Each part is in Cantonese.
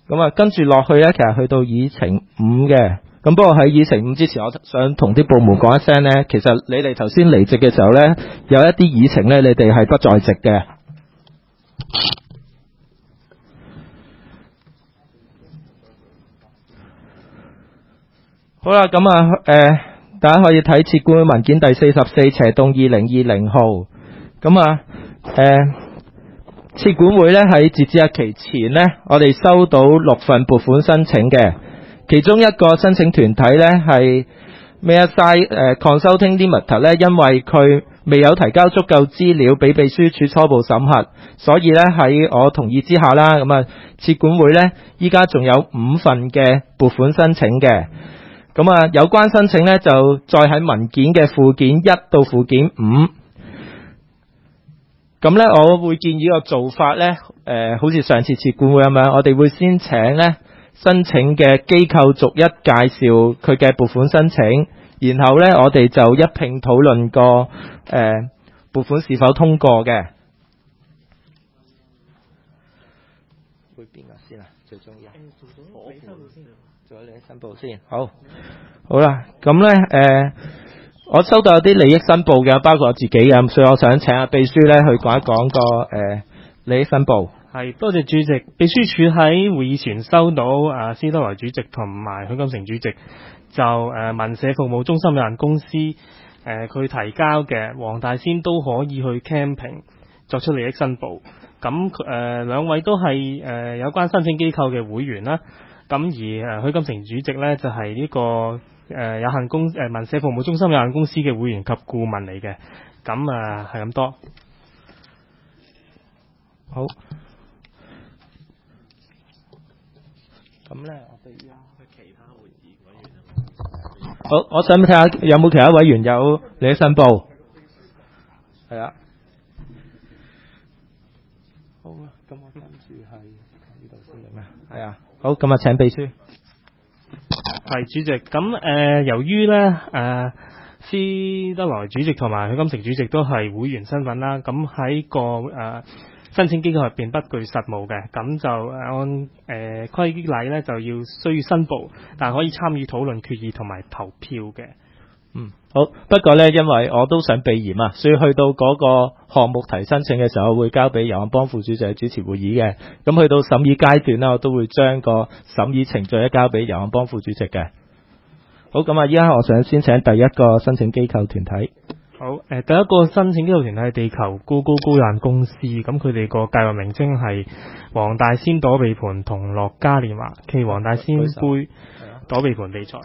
咁啊，跟住落去咧，其實去到議程5嘅。咁不過喺議程5之前，我想同啲部門講一聲咧，其實你哋頭先離席嘅時候咧，有一啲議程咧，你哋係不在席嘅。好啦，咁啊，大家可以睇設管會文件第44/2020號。咁啊，設管會咧喺截止日期前呢，我哋收到6份撥款申請嘅，其中一個申請團體咧係 Mayside Consulting Limited 咧，因為佢未有提交足夠資料俾秘書處初步審核，所以咧喺我同意之下啦，咁啊，設管會咧依家仲有5份嘅撥款申請嘅。咁啊，有關申請咧就再喺文件嘅附件1到附件5。咁咧，我會建議個做法咧，好似上次設管會咁樣，我哋會先請咧申請嘅機構逐一介紹佢嘅撥款申請，然後咧我哋就一併討論個撥款是否通過嘅。會邊個先啊？最重要。做咗利益申報先。好啦，咁咧我收到有啲利益申報嘅，包括我自己嘅，所以我想請阿秘書咧去講一講個利益申報。 係，多謝主席。秘書處喺會議前收到斯德來主席同埋許金城主席就民社服務中心有限公司佢提交嘅黃大仙都可以去 camping 作出利益申報。咁兩位都係有關申請機構嘅會員啦。咁而許金城主席咧就係呢個有限公民社服務中心有限公司嘅會員及顧問嚟嘅。咁係咁多。 好。咁咧，我哋其他會議委員好，我想睇下有冇其他委員有利益申報。係啊。好啊，咁我跟住係呢度先嚟咩？係啊。好，咁啊，請秘書。 係主席，咁由於咧斯德來主席同埋許金城主席都係會員身份啦，咁喺個申請機構入邊不具實務嘅，咁就按規例咧就要需要申報，但可以參與討論決議同埋投票嘅。 好。不過咧，因為我都想避嫌啊，所以去到嗰個項目提申請嘅時候，我會交俾游漢邦副主席主持會議嘅。咁去到審議階段呢，我都會將個審議程序交俾游漢邦副主席嘅。好，咁啊，依家我想先請第一個申請機構團體。 好，第一個申請機構團體係地球高高高有限公司，咁佢哋個計劃名稱係黃大仙躲避盤同樂嘉年華暨黃大仙杯躲避盤比賽。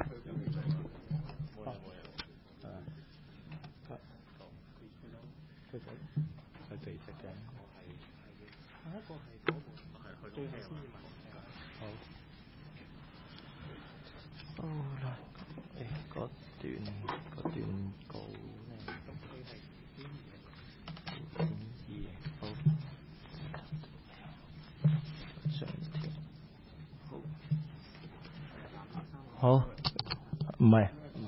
好，唔係。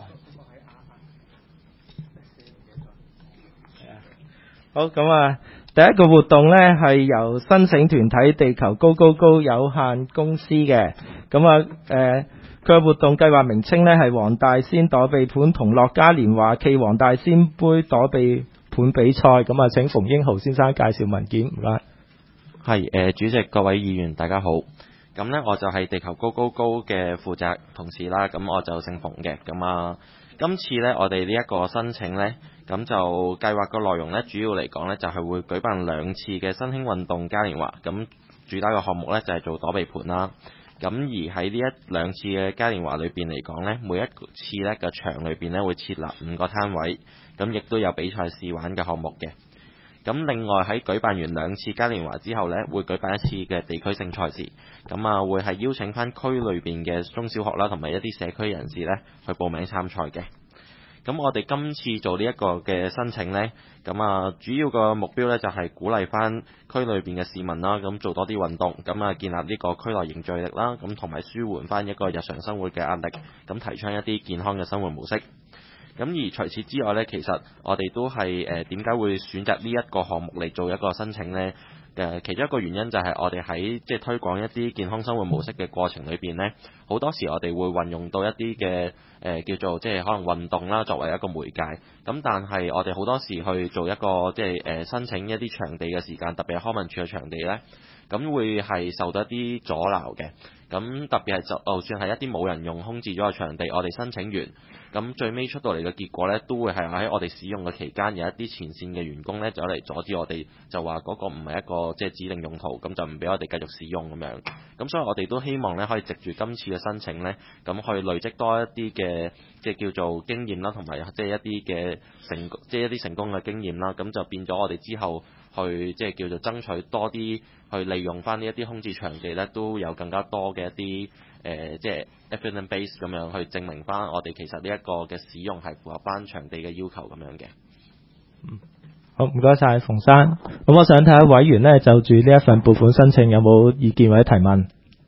好，咁啊，第一個活動呢係由申請團體地球高高高有限公司嘅，咁啊，佢嘅活動計劃名稱呢係黃大仙躲避盤同樂嘉年華暨黃大仙杯躲避盤比賽，咁啊，請馮英豪先生介紹文件，唔該。 係，主席各位議員大家好。咁呢，我就係地球高高高嘅負責同事啦，咁我就姓馮嘅。咁啊，今次呢，我哋呢一個申請呢，咁就計劃個內容呢，主要嚟講呢，就係會舉辦2次嘅新興運動嘉年華，咁主打個項目呢，就係做躲避盤啦。咁而喺呢2次嘅嘉年華裏邊嚟講呢，每一次呢個場裏邊呢，會設立5個攤位，咁亦都有比賽試玩嘅項目嘅。咁另外喺舉辦完2次嘉年華之後呢，會舉辦1次嘅地區性賽事，咁啊會係邀請翻區裏邊嘅中小學啦，同埋一啲社區人士呢去報名參賽嘅。咁我哋今次做呢一個嘅申請呢，咁啊主要個目標呢，就係鼓勵翻區裏邊嘅市民啦，咁做多啲運動，咁啊建立呢個區內凝聚力啦，咁同埋舒緩翻一個日常生活嘅壓力，咁提倡一啲健康嘅生活模式。咁而除此之外呢，其實我哋都係點解會選擇呢一個項目嚟做一個申請呢？ 其中一個原因就係我哋喺即係推廣一啲健康生活模式嘅過程裏邊呢，好多時我哋會運用到一啲嘅叫做即係可能運動啦，作為一個媒介。咁但係我哋好多時去做一個即係申請一啲場地嘅時間，特別係康文署嘅場地呢，咁會係受到一啲阻撓嘅。咁特別係就算係一啲冇人用空置咗嘅場地，我哋申請完，咁最尾出到嚟嘅結果呢，都會係喺我哋使用嘅期間，有一啲前線嘅員工呢走嚟阻止我哋，就話嗰個唔係一個即係指定用途，咁就唔俾我哋繼續使用咁樣。咁所以我哋都希望呢，可以藉住今次嘅申請呢，咁去累積多一啲嘅即係叫做經驗啦，同埋即係一啲嘅一啲成功嘅經驗啦，咁就變咗我哋之後去即係叫做爭取多啲去利用翻呢一啲空置場地呢，都有更加多嘅一啲即係 evidence base 咁樣去證明翻我哋其實呢一個嘅使用係符合翻場地嘅要求咁樣嘅。 好，唔該晒馮生。咁我想睇下委員呢，就住呢一份撥款申請有冇意見或者提問？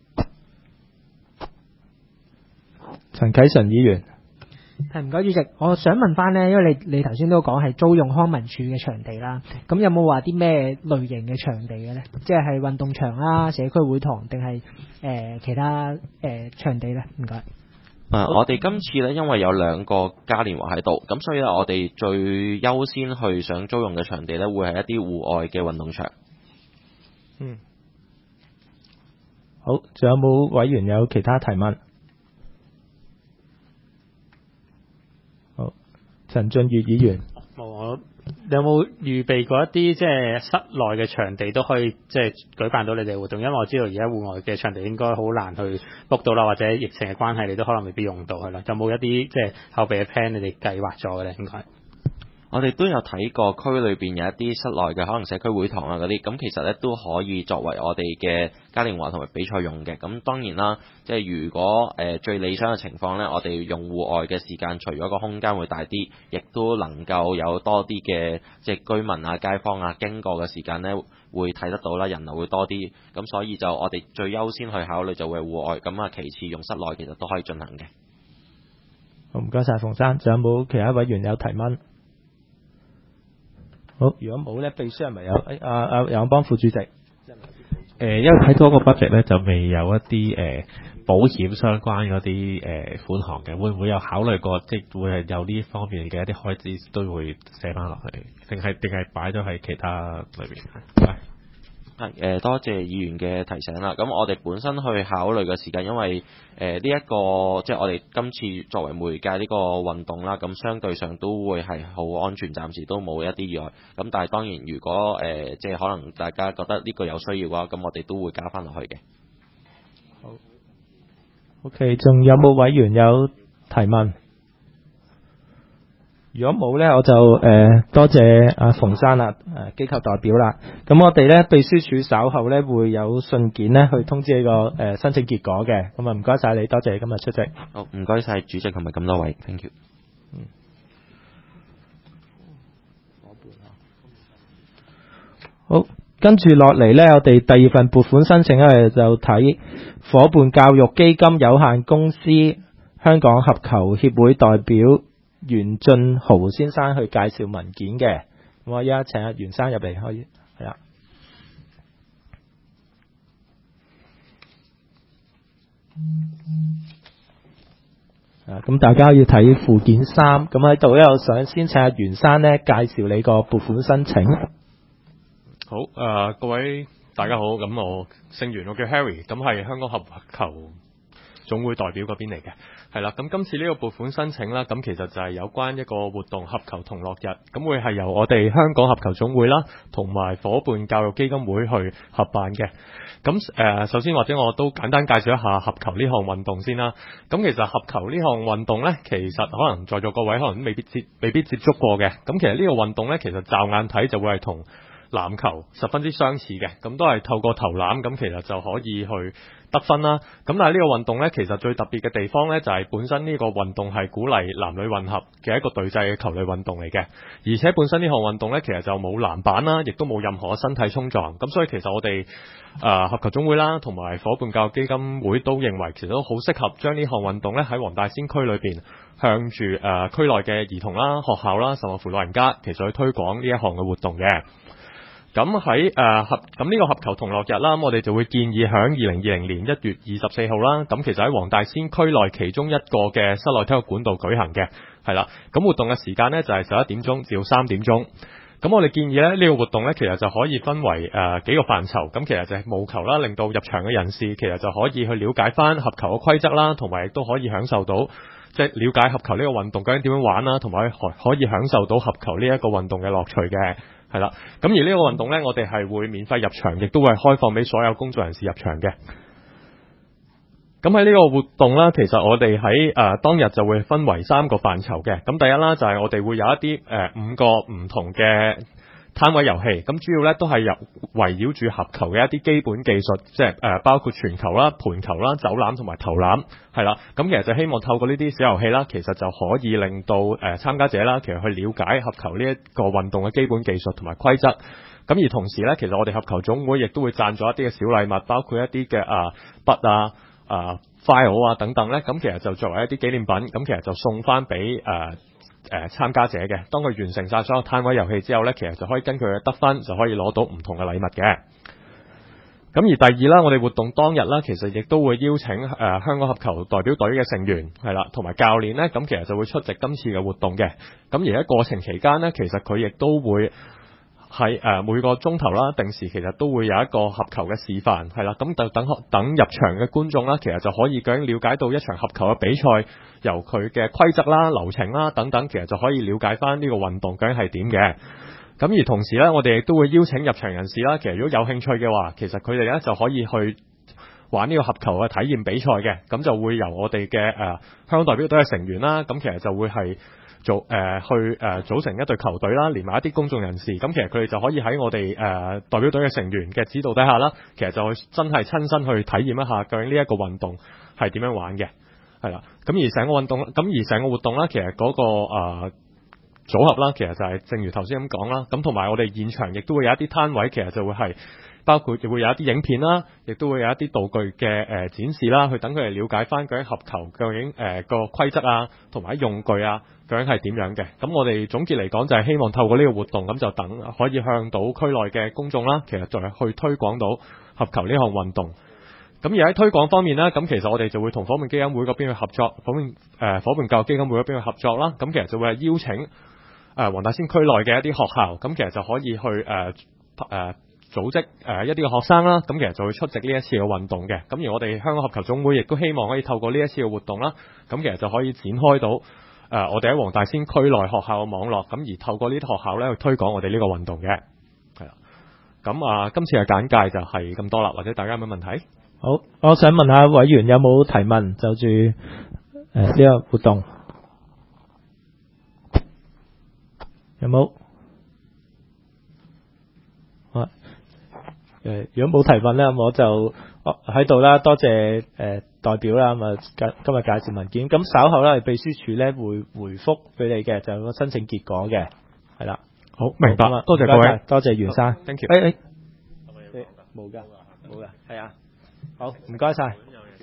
陳啟純議員。 唔該主席，我想問翻呢，因為你頭先都講係租用康文署嘅場地啦，咁有冇話啲咩類型嘅場地嘅呢？即係運動場啦、社區會堂定係其他場地呢？唔該。 我哋今次呢，因為有2個嘉年華喺度，咁所以我哋最優先去想租用嘅場地呢，會係一啲戶外嘅運動場。 好，仲有冇委員有其他提問？陳俊宇議員， 我有冇預備過一啲即係室內嘅場地都可以即係舉辦到你哋活動？因為我知道而家戶外嘅場地應該好難去 book 到啦，或者疫情嘅關係，你都可能未必用到係啦。有冇一啲即係後備嘅 plan 你哋計劃咗嘅咧？應該我哋都有睇過區裏邊有一啲室內嘅可能社區會堂啊嗰啲，咁其實咧都可以作為我哋嘅嘉年華同埋比賽用嘅。咁當然啦，即係如果最理想嘅情況呢，我哋用戶外嘅時間，除咗個空間會大啲，亦都能夠有多啲嘅即係居民啊、街坊啊經過嘅時間呢，會睇得到啦，人流會多啲。咁所以就我哋最優先去考慮就會係戶外，咁啊其次用室內其實都可以進行嘅。 好，唔該晒馮生，仲有冇其他委員有提問？好，如果冇咧，秘書係咪有？楊永邦副主席。 因為睇到個 budget 咧，就未有一啲保險相關嗰啲款項嘅，會唔會有考慮過？即係會係有呢方面嘅一啲開支都會寫翻落去，定係擺咗喺其他裏邊？ 多謝議員嘅提醒啦。咁我哋本身去考慮嘅時間，因為呢一個即係我哋今次作為媒介呢個運動啦，咁相對上都會係好安全，暫時都冇一啲意外。咁但係當然，如果即係可能大家覺得呢個有需要嘅話，咁我哋都會加翻落去嘅。 好。OK， 仲有冇委員有提問？如果冇呢，我就多謝阿馮生啦，機構代表啦。咁我哋呢，秘書處稍後呢會有信件呢去通知呢個申請結果嘅。咁啊，唔該晒你，多謝你今日出席。 好，唔該晒主席同埋咁多位 ，thank you。 好，跟住落嚟呢，我哋第二份撥款申請呢，就睇伙伴教育基金有限公司香港合球協會代表袁俊豪先生去介紹文件嘅。我而家請阿袁生入嚟，可以係啦。咁大家可以睇附件3。咁喺度呢，我想先請阿袁生呢介紹你個撥款申請。 好，各位大家好，咁我姓袁，我叫 Harry， 咁係香港合球總會代表嗰邊嚟嘅，係啦。咁今次呢個撥款申請啦，咁其實就係有關一個活動合球同樂日，咁會係由我哋香港合球總會啦，同埋伙伴教育基金會去合辦嘅。咁首先或者我都簡單介紹一下合球呢項運動先啦。咁其實合球呢項運動呢，其實可能在座各位可能未必接觸過嘅。咁其實呢個運動呢，其實驟眼睇就會係同籃球十分之相似嘅，咁都係透過投籃，咁其實就可以去得分啦。咁但係呢個運動呢，其實最特別嘅地方呢，就係本身呢個運動係鼓勵男女混合嘅一個隊際嘅球類運動嚟嘅，而且本身呢項運動呢，其實就冇籃板啦，亦都冇任何身體衝撞。咁所以其實我哋合球總會啦，同埋伙伴教育基金會都認為其實都好適合將呢項運動呢喺黃大仙區裏邊向住區內嘅兒童啦、學校啦，甚至乎老人家，其實去推廣呢一項嘅活動嘅。 咁喺咁呢個合球同樂日啦，咁我哋就會建議響2020年1月24號啦。咁其實喺黃大仙區內其中一個嘅室內體育館度舉行嘅，係啦。咁活動嘅時間呢，就係11點鐘至到3點鐘。咁我哋建議咧呢個活動咧，其實就可以分為幾個範疇。咁其實就係務求啦，令到入場嘅人士其實就可以去了解翻合球嘅規則啦，同埋亦都可以享受到即係了解合球呢個運動究竟點樣玩啦，同埋可以享受到合球呢一個運動嘅樂趣嘅，係啦。咁而呢個運動咧，我哋係會免費入場，亦都會係開放俾所有公眾人士入場嘅。咁喺呢個活動啦，其實我哋喺當日就會分為3個範疇嘅。咁第一啦，就係我哋會有一啲5個唔同嘅攤位遊戲。咁主要咧都係圍繞住合球嘅一啲基本技術，即係包括傳球啦、盤球啦、走籃同埋投籃，係啦。咁其實就希望透過呢啲小遊戲啦，其實就可以令到參加者啦，其實去了解合球呢一個運動嘅基本技術同埋規則。咁而同時咧，其實我哋合球總會亦都會贊助一啲嘅小禮物，包括一啲嘅筆file 啊等等咧，咁其實就作為一啲紀念品，咁其實就送翻俾參加者嘅。當佢完成晒所有攤位遊戲之後咧，其實就可以根據佢嘅得分就可以攞到唔同嘅禮物嘅。咁而第二啦，我哋活動當日啦，其實亦都會邀請香港合球代表隊嘅成員係啦，同埋教練咧，咁其實就會出席今次嘅活動嘅。咁而喺過程期間咧，其實佢亦都會係每個鐘頭啦，定時其實都會有一個合球嘅示範，係啦，咁就等入場嘅觀眾啦，其實就可以究竟了解到一場合球嘅比賽，由佢嘅規則啦、流程啦等等，其實就可以了解翻呢個運動究竟係點嘅。咁而同時咧，我哋亦都會邀請入場人士啦，其實如果有興趣嘅話，其實佢哋咧就可以去玩呢個合球嘅體驗比賽嘅，咁就會由我哋嘅香港代表隊嘅成員啦，咁其實就會係組成一隊球隊啦，連埋一啲公眾人士，咁其實佢哋就可以喺我哋代表隊嘅成員嘅指導底下啦，其實就會真係親身去體驗一下究竟呢一個運動係點樣玩嘅，係啦。咁而成個活動啦，其實嗰個組合啦，其實就係正如頭先咁講啦，咁同埋我哋現場亦都會有一啲攤位，其實就會係包括亦會有一啲影片啦，亦都會有一啲道具嘅展示啦，去等佢哋了解翻究竟合球究竟個規則啊，同埋用具啊，究竟係點樣嘅。咁我哋總結嚟講就係希望透過呢個活動，咁就等可以向到區內嘅公眾啦，其實再去推廣到合球呢項運動。咁而喺推廣方面呢，咁其實我哋就會同伙伴基金會嗰邊去合作，伙伴教育基金會嗰邊去合作啦。咁其實就會係邀請黃大仙區內嘅一啲學校，咁其實就可以去組織一啲嘅學生啦，咁其實就會出席呢一次嘅運動嘅。咁而我哋香港合球總會亦都希望可以透過呢一次嘅活動啦，咁其實就可以展開到我哋喺黃大仙區內學校嘅網絡，咁而透過呢啲學校咧去推廣我哋呢個運動嘅。係啦，咁今次嘅簡介就係咁多啦，或者大家有咩問題？ 好，我想問下委員有冇提問就住呢個活動，有冇？如果冇提問咧，我就喺度啦，多謝代表啦，咁今日介紹文件，咁稍後咧秘書處咧會回覆俾你嘅，就係個申請結果嘅，係啦。 好，明白，多謝各位， 多謝袁生 ，thank you。 冇噶，係啊，好，唔該晒。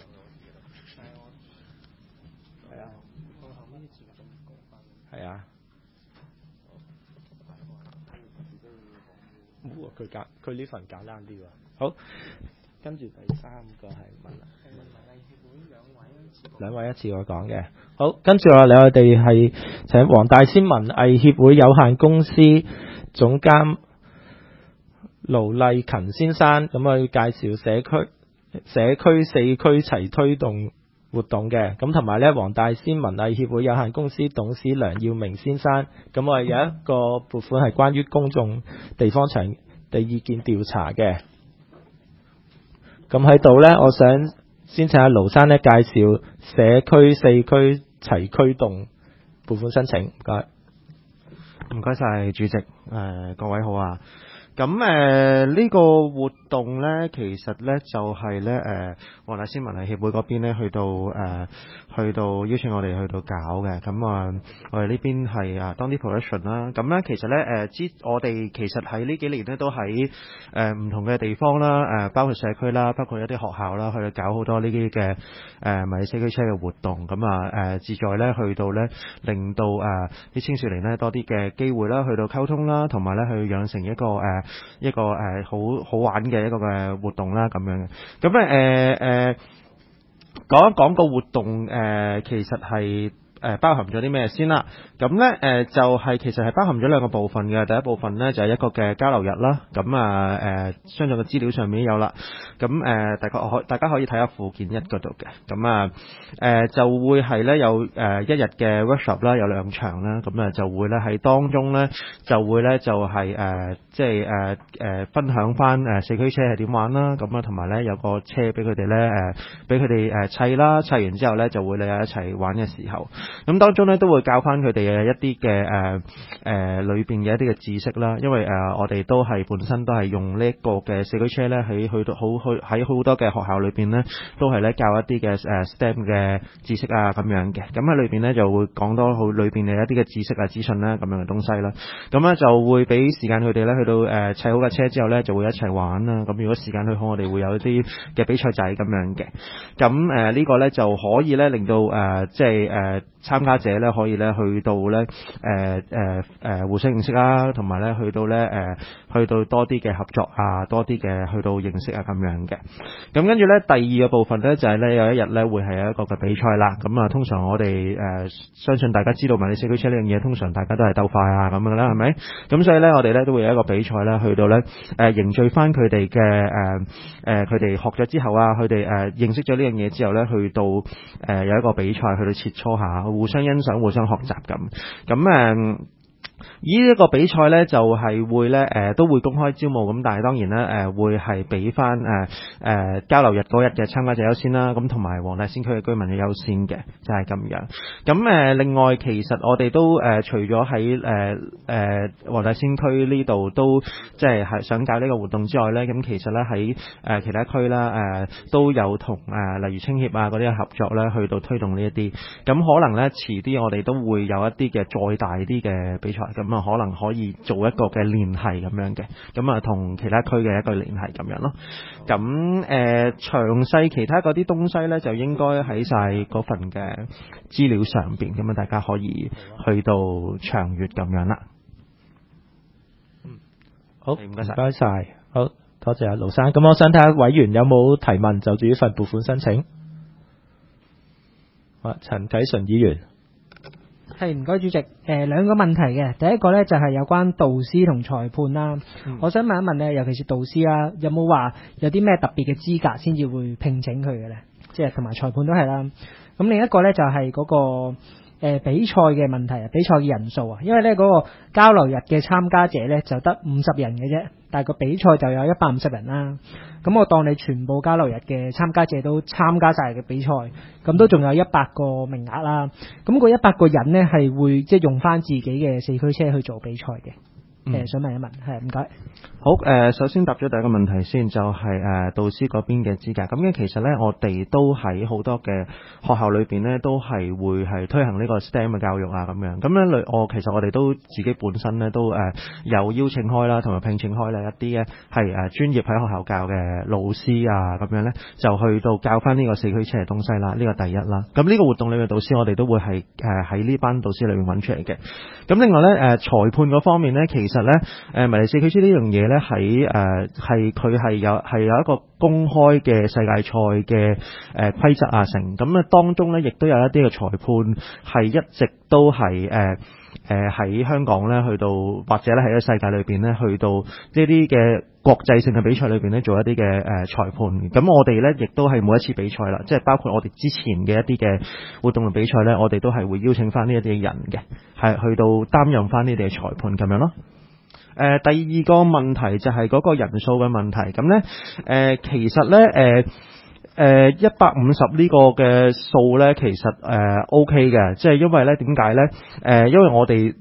係啊。佢呢份簡單啲喎。好，跟住第3個係問兩位一次我講嘅。好，跟住我哋係請黃大仙文藝協會有限公司總監盧麗勤先生，咁去介紹社區4區齊推動活動嘅，咁同埋咧黃大仙文藝協會有限公司董事梁耀明先生，咁我哋有一個撥款係關於公眾地方場地意見調查嘅。咁喺度咧，我想先請阿盧生咧介紹社區4區齊驅動撥款申請，唔該。 唔該晒主席，各位好啊。咁呢個活動咧，其實咧就係咧黃大仙文藝協會嗰邊咧去到邀請我哋去到搞嘅。咁我哋呢邊係當啲 production 啦。咁咧其實咧我哋其實喺呢幾年咧都喺唔同嘅地方啦，包括社區啦，包括一啲學校啦，去到搞好多呢啲嘅迷你四驅車嘅活動。咁志在咧去到咧令到啲青少年咧多啲嘅機會啦，去到溝通啦，同埋咧去養成一個好玩嘅一個嘅活動啦，咁樣嘅。咁講一講個活動其實係包含咗啲咩先啦？咁咧就係其實係包含咗兩個部分嘅。第一部分咧就係一個嘅交流日啦。咁相信嘅資料上面有啦。咁大家可以睇下附件一嗰度嘅。咁就會係咧有一日嘅 workshop 啦，有兩場啦。咁就會咧喺當中咧就會咧就係分享翻四驅車係點玩啦。咁同埋咧有個車俾佢哋咧俾佢哋砌啦，砌完之後咧就會你一齊玩嘅時候。咁當中咧都會教翻佢哋嘅一啲嘅裏邊嘅一啲嘅知識啦，因為我哋都係本身都係用呢一個嘅四驅車咧喺好多嘅學校裏邊咧都係咧教一啲嘅STEM 嘅知識啊咁樣嘅，咁喺裏邊咧就會講多好裏邊嘅一啲嘅知識啊資訊啦咁樣嘅東西啦，咁咧就會俾時間佢哋咧去到砌好架車之後咧就會一齊玩啦，咁如果時間許可我哋會有一啲嘅比賽仔咁樣嘅，咁呢個咧就可以咧令到參加者咧可以咧去到咧互相認識啦，同埋咧去到多啲嘅合作啊，多啲嘅去到認識啊咁樣嘅。咁跟住咧第二個部分咧就係咧有一日咧會係一個嘅比賽啦。咁通常我哋相信大家知道迷你四驅車呢樣嘢，通常大家都係鬥快啊咁樣啦，係咪？咁所以咧我哋咧都會有一個比賽咧，去到咧凝聚翻佢哋嘅佢哋學咗之後啊，佢哋認識咗呢樣嘢之後咧，去到有一個比賽去到切磋下。互相欣賞、互相學習咁。呢一個比賽咧就係會咧都會公開招募咁，但係當然咧會係俾翻交流日嗰日嘅參加者優先啦，咁同埋黃大仙區嘅居民嘅優先嘅，就係咁樣。咁另外其實我哋都除咗喺黃大仙區呢度都即係想搞呢個活動之外咧，咁其實咧喺其他區啦都有同例如青協啊嗰啲合作咧，去到推動呢一啲。咁可能咧遲啲我哋都會有一啲嘅再大啲嘅比賽。咁可能可以做一個嘅聯繫咁樣嘅，咁同其他區嘅一個聯繫咁樣咯。咁詳細其他嗰啲東西咧，就應該喺晒嗰份嘅資料上邊，咁大家可以去到詳閱咁樣啦。 好，唔該晒，好多謝阿盧生。咁我想睇下委員有冇提問就住呢份撥款申請。陳啟純議員。 係，唔該主席。兩個問題嘅，第一個咧就係有關導師同裁判啦。我想問一問咧，尤其是導師啦，有冇話有啲咩特別嘅資格先至會聘請佢嘅咧？即係同埋裁判都係啦。咁另一個咧就係嗰個比賽嘅問題啊，比賽嘅人數啊，因為咧嗰個交流日嘅參加者咧就得50人嘅啫，但係個比賽就有150人啦。咁我當你全部交流日嘅參加者都參加晒嘅比賽，咁都仲有100個名額啦。咁嗰100個人咧係會即係用翻自己嘅四驅車去做比賽嘅。想問一問，係唔該。 好，首先答咗第一個問題先，就係導師嗰邊嘅資格。咁其實咧，我哋都喺好多嘅學校裏邊咧，都係會係推行呢個 STEM 嘅教育啊，咁樣。咁咧，其實我哋都自己本身咧都有邀請開啦，同埋聘請開啦一啲咧係專業喺學校教嘅老師啊，咁樣咧就去到教翻呢個四驅車嘅東西啦。呢個第一啦。咁呢個活動裏面嘅導師，我哋都會係喺呢班導師裏面揾出嚟嘅。咁另外咧，裁判嗰方面咧，其實咧，迷你四驅車呢樣嘢咧，喺佢係有一個公開嘅世界賽嘅規則啊成，咁當中咧亦都有一啲嘅裁判係一直都係喺香港咧去到，或者咧喺個世界裏邊咧去到呢啲嘅國際性嘅比賽裏邊咧做一啲嘅裁判。咁我哋咧亦都係每一次比賽啦，即係包括我哋之前嘅一啲嘅活動嘅比賽咧，我哋都係會邀請翻呢一啲嘅人嘅，係去到擔任翻呢啲嘅裁判咁樣咯。第二個問題就係嗰個人數嘅問題。咁咧其實咧150呢個嘅數咧，其實OK 嘅，即係因為咧點解咧？因為我哋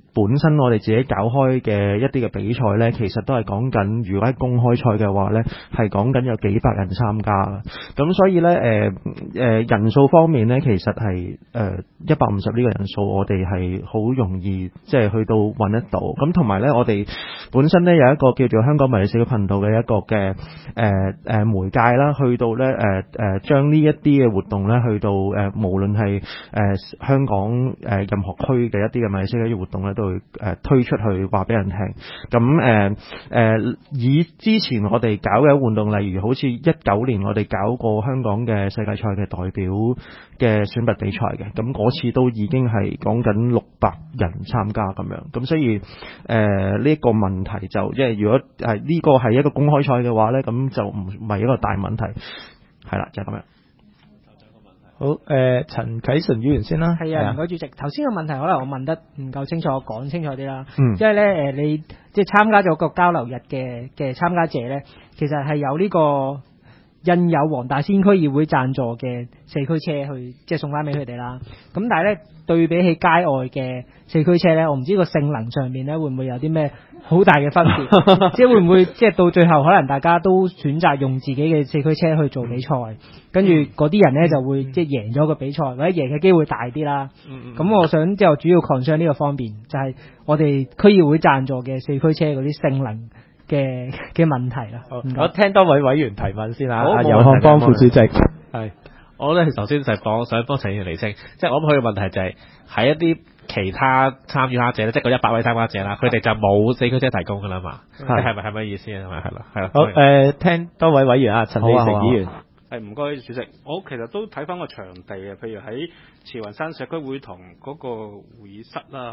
本身我哋自己搞開嘅一啲嘅比賽呢，其實都係講緊，如果喺公開賽嘅話呢，係講緊有幾百人參加嘅。咁所以呢，人數方面呢，其實係150呢個人數，我哋係好容易即係去到揾得到。咁同埋呢，我哋本身呢有一個叫做香港迷你社區頻道嘅一個嘅媒介啦，去到呢將呢一啲嘅活動呢，去到無論係香港任何區嘅一啲嘅迷你社區活動呢，都會推出去話俾人聽。咁以之前我哋搞嘅活動，例如好似19年我哋搞過香港嘅世界賽嘅代表嘅選拔比賽嘅，咁嗰次都已經係講緊600人參加咁樣。咁所以呢一個問題就即係如果呢個係一個公開賽嘅話呢，咁就唔係一個大問題，係啦，就係咁樣。 好，陳啟純議員先啦。 係啊，唔該主席。頭先個問題可能我問得唔夠清楚，我講清楚啲啦。 即係咧你即係參加咗個交流日嘅參加者咧，其實係有呢個印有黃大仙區議會贊助嘅四驅車去即係送翻俾佢哋啦。咁但係咧對比起街外嘅四驅車咧，我唔知個性能上面咧會唔會有啲咩好大嘅分別？即係會唔會即係到最後可能大家都選擇用自己嘅四驅車去做比賽，跟住嗰啲人咧就會即係贏咗個比賽，或者贏嘅機會大啲啦。咁我想即係我主要 concern 呢個方面，就係我哋區議會贊助嘅四驅車嗰啲性能嘅問題啦。 我聽多位委員提問先啦。 好， 游漢邦副主席係，我咧首先就係想幫陳議員釐清，即係我諗佢嘅問題就係喺一啲其他參與者咧，即係嗰100位參加者啦，佢哋就冇四驅車提供噶啦嘛，係咪意思啊？係啦，係啦。 好，聽多位委員啊，陳利成議員。 唔該主席，我其實都睇翻個場地啊，譬如喺慈雲山社區會堂嗰個會議室啦，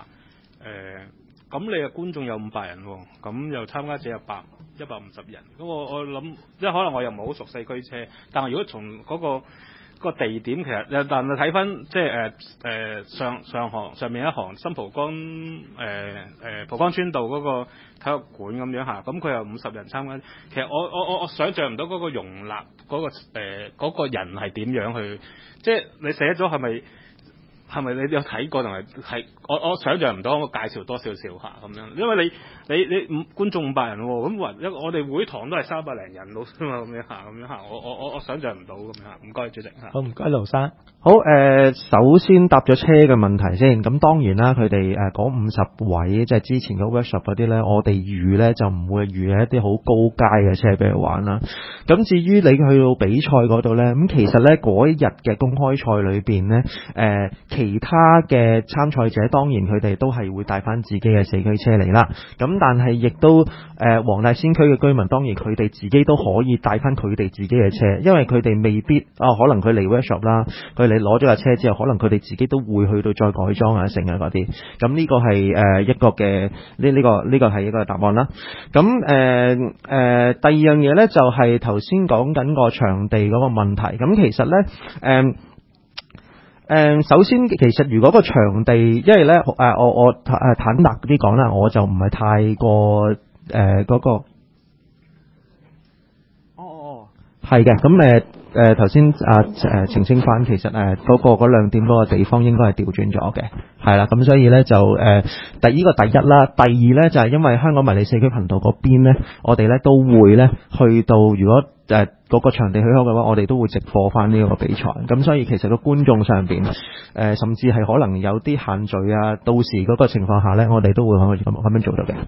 咁你嘅觀眾有500人喎，咁又參加者有150人，咁我諗，即係可能我又唔係好熟四驅車，但係如果從嗰個地點其實，但係睇翻即係上面一行新蒲崗蒲崗村道嗰個體育館咁樣嚇，咁佢有50人參加，其實我想像唔到嗰個容納嗰個人係點樣去，即係你寫咗係咪你有睇過同埋係我想像唔到，我介紹多少少下咁樣，因為你觀眾500人喎，咁我哋會堂都係300零人到啫嘛，咁樣嚇，我想像唔到咁樣，唔該主席嚇。 好，唔該盧生。 好，首先搭咗車嘅問題先，咁當然啦，佢哋嗰50位即係之前嘅 workshop 嗰啲咧，我哋預咧就唔會預一啲好高階嘅車俾佢玩啦。咁至於你去到比賽嗰度咧，咁其實咧嗰一日嘅公開賽裏邊咧，其他嘅參賽者當然佢哋都係會帶翻自己嘅四驅車嚟啦。咁但係亦都黃大仙區嘅居民當然佢哋自己都可以帶翻佢哋自己嘅車，因為佢哋未必可能佢嚟 workshop 啦，佢哋攞咗架車之後，可能佢哋自己都會去到再改裝啊成啊嗰啲。咁呢個係一個嘅呢個係一個答案啦。咁第二樣嘢咧就係頭先講緊個場地嗰個問題。咁其實咧首先其實如果個場地，因為咧我坦白啲講啦，我就唔係太過嗰個係嘅。咁頭先澄清翻，其實嗰兩點嗰個地方應該係調轉咗嘅，係啦。咁所以咧就第一啦，第二咧就係因為香港迷你社區頻道嗰邊咧，我哋咧都會咧去到，如果嗰個場地許可嘅話，我哋都會直播翻呢個比賽。咁所以其實個觀眾上邊甚至係可能有啲限聚啊，到時嗰個情況下咧，我哋都會可以咁樣做到嘅。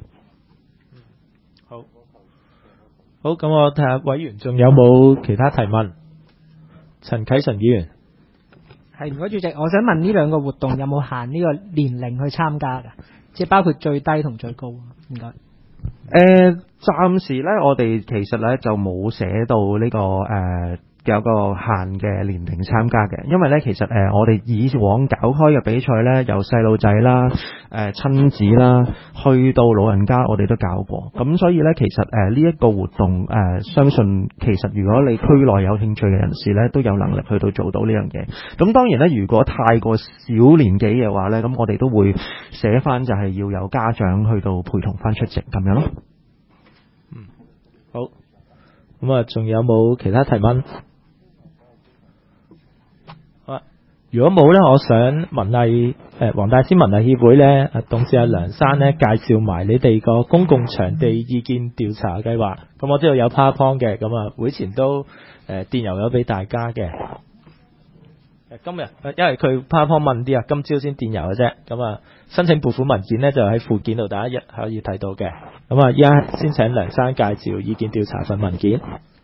好，咁我睇下委員仲有冇其他提問？陳啟純議員。 係，唔該主席，我想問呢兩個活動有冇限呢個年齡去參加㗎？即係包括最低同最高。唔該。 暫時咧，我哋其實咧就冇寫到呢個有個限嘅年齡參加嘅，因為咧其實我哋以往搞開嘅比賽咧，由細路仔啦、親子啦，去到老人家，我哋都搞過。咁所以咧，其實呢一個活動相信其實如果你區內有興趣嘅人士咧，都有能力去到做到呢樣嘢。咁當然咧，如果太過小年紀嘅話咧，咁我哋都會寫翻就係要有家長去到陪同翻出席咁樣咯。 好。咁啊，仲有冇其他提問？ 如果冇咧，我想黃大仙文藝協會咧，董事阿梁生咧介紹埋你哋個公共場地意見調查計劃。咁我知道有 PowerPoint 嘅，咁啊會前都電郵咗俾大家嘅。今日因為佢 PowerPoint 問啲啊，今朝先電郵嘅啫。咁啊，申請撥款文件咧就喺附件度，大家一可以睇到嘅。咁啊，依家先請梁生介紹意見調查份文件。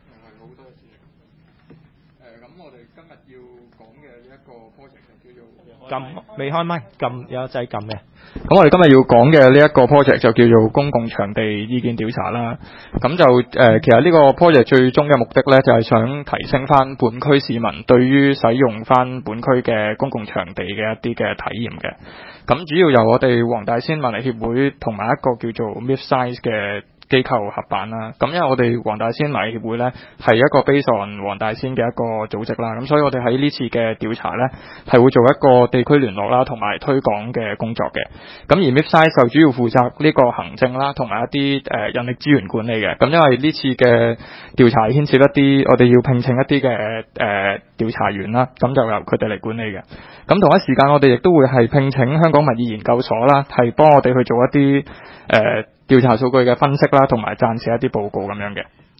撳未開麥，撳有掣撳嘅。 咁我哋今日要講嘅呢一個 project 就叫做公共場地意見調查啦。咁就其實呢個 project 最終嘅目的呢，就係想提升翻本區市民對於使用翻本區嘅公共場地嘅一啲嘅體驗嘅。咁主要由我哋黃大仙文藝協會同埋一個叫做 MIPSIZE 嘅機構合辦啦，咁因為我哋黃大仙文藝協會呢係一個 based on 黃大仙嘅一個組織啦，咁所以我哋喺呢次嘅調查呢係會做一個地區聯絡啦，同埋推廣嘅工作嘅。咁而 MIPSIZE 就主要負責呢個行政啦，同埋一啲人力資源管理嘅。咁因為呢次嘅調查牽涉一啲我哋要聘請一啲嘅調查員啦，咁就由佢哋嚟管理嘅。咁同一時間我哋亦都會係聘請香港民意研究所啦，係幫我哋去做一啲調查數據嘅分析啦，同埋撰寫一啲報告咁樣嘅。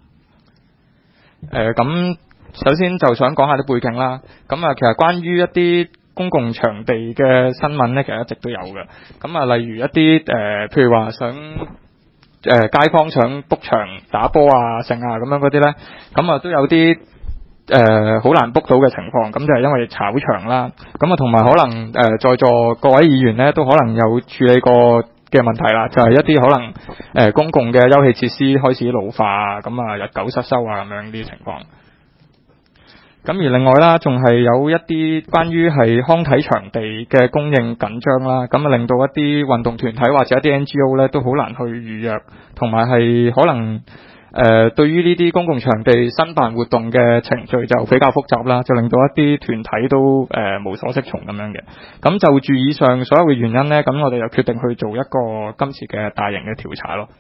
咁首先就想講下啲背景啦。咁其實關於一啲公共場地嘅新聞呢，其實一直都有嘅。咁例如一啲譬如話想街坊想 book 場打波啊、剩啊咁樣嗰啲呢，咁都有啲好難 book 到嘅情況。咁就係因為炒場啦。咁同埋可能在座各位議員呢，都可能有處理過嘅問題啦，就係一啲可能公共嘅休憩設施開始老化啊，咁日久失修啊咁樣呢啲情況。咁而另外啦，仲係有一啲關於係康體場地嘅供應緊張啦，咁令到一啲運動團體或者一啲 NGO 咧都好難去預約，同埋係可能對於呢啲公共場地申辦活動嘅程序就比較複雜啦，就令到一啲團體都無所適從咁樣嘅。咁就住以上所有嘅原因呢，咁我哋就決定去做一個今次嘅大型嘅調查咯。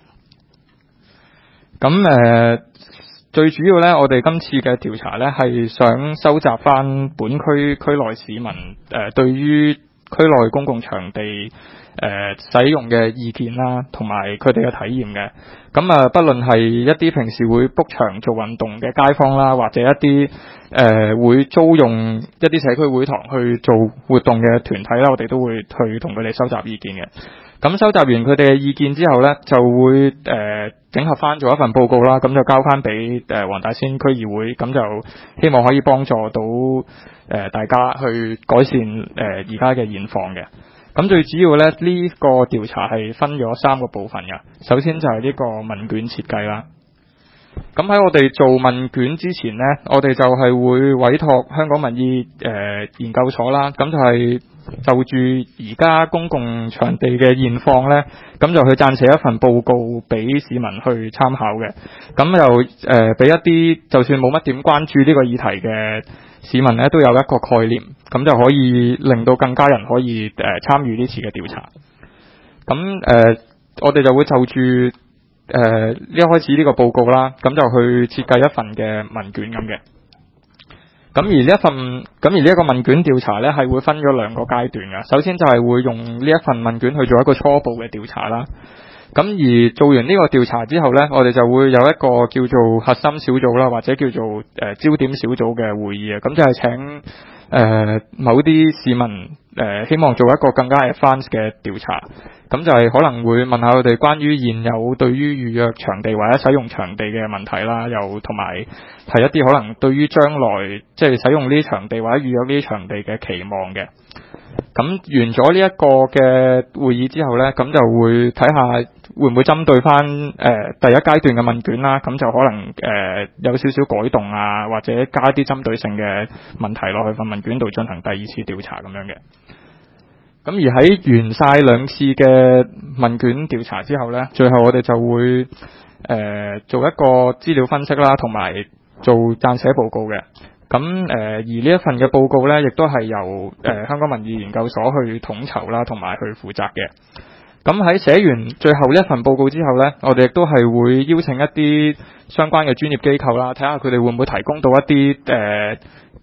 咁最主要呢，我哋今次嘅調查呢係想收集翻本區內市民對於區內公共場地使用嘅意見啦，同埋佢哋嘅體驗嘅。咁不論係一啲平時會 book 場做運動嘅街坊啦，或者一啲會租用一啲社區會堂去做活動嘅團體啦，我哋都會去同佢哋收集意見嘅。咁收集完佢哋嘅意見之後呢，就會整合翻做一份報告啦，咁就交翻俾黃大仙區議會，咁就希望可以幫助到大家去改善而家嘅現況嘅。咁最主要呢，呢個調查係分咗3個部分嘅。首先就係呢個問卷設計啦。咁喺我哋做問卷之前呢，我哋就係會委託香港民意研究所啦，咁就係就住而家公共場地嘅現況呢，咁就去撰寫一份報告俾市民去參考嘅。咁又俾一啲就算冇乜點關注呢個議題嘅市民呢，都有一個概念，咁就可以令到更加人可以參與呢次嘅調查。咁我哋就會就住一開始呢個報告啦，咁就去設計一份嘅問卷咁嘅。咁而呢一個問卷調查呢，係會分咗2個階段嘅。首先就係會用呢一份問卷去做一個初步嘅調查啦。咁而做完呢個調查之後呢，我哋就會有一個叫做核心小組啦，或者叫做焦點小組嘅會議啊。咁就係請某啲市民希望做一個更加 advanced 嘅調查，咁就係可能會問下佢哋關於現有對於預約場地或者使用場地嘅問題啦，又同埋提一啲可能對於將來即係使用呢啲場地或者預約呢啲場地嘅期望嘅。咁完咗呢一個嘅會議之後呢，咁就會睇下會唔會針對翻第一階段嘅問卷啦，咁就可能有少少改動啊，或者加啲針對性嘅問題落去份問卷度進行第2次調查咁樣嘅。咁而喺完晒2次嘅問卷調查之後呢，最後我哋就會做一個資料分析啦，同埋做撰寫報告嘅。咁而呢一份嘅報告呢，亦都係由香港民意研究所去統籌啦，同埋去負責嘅。咁喺寫完最後呢一份報告之後呢，我哋亦都係會邀請一啲相關嘅專業機構啦，睇下佢哋會唔會提供到一啲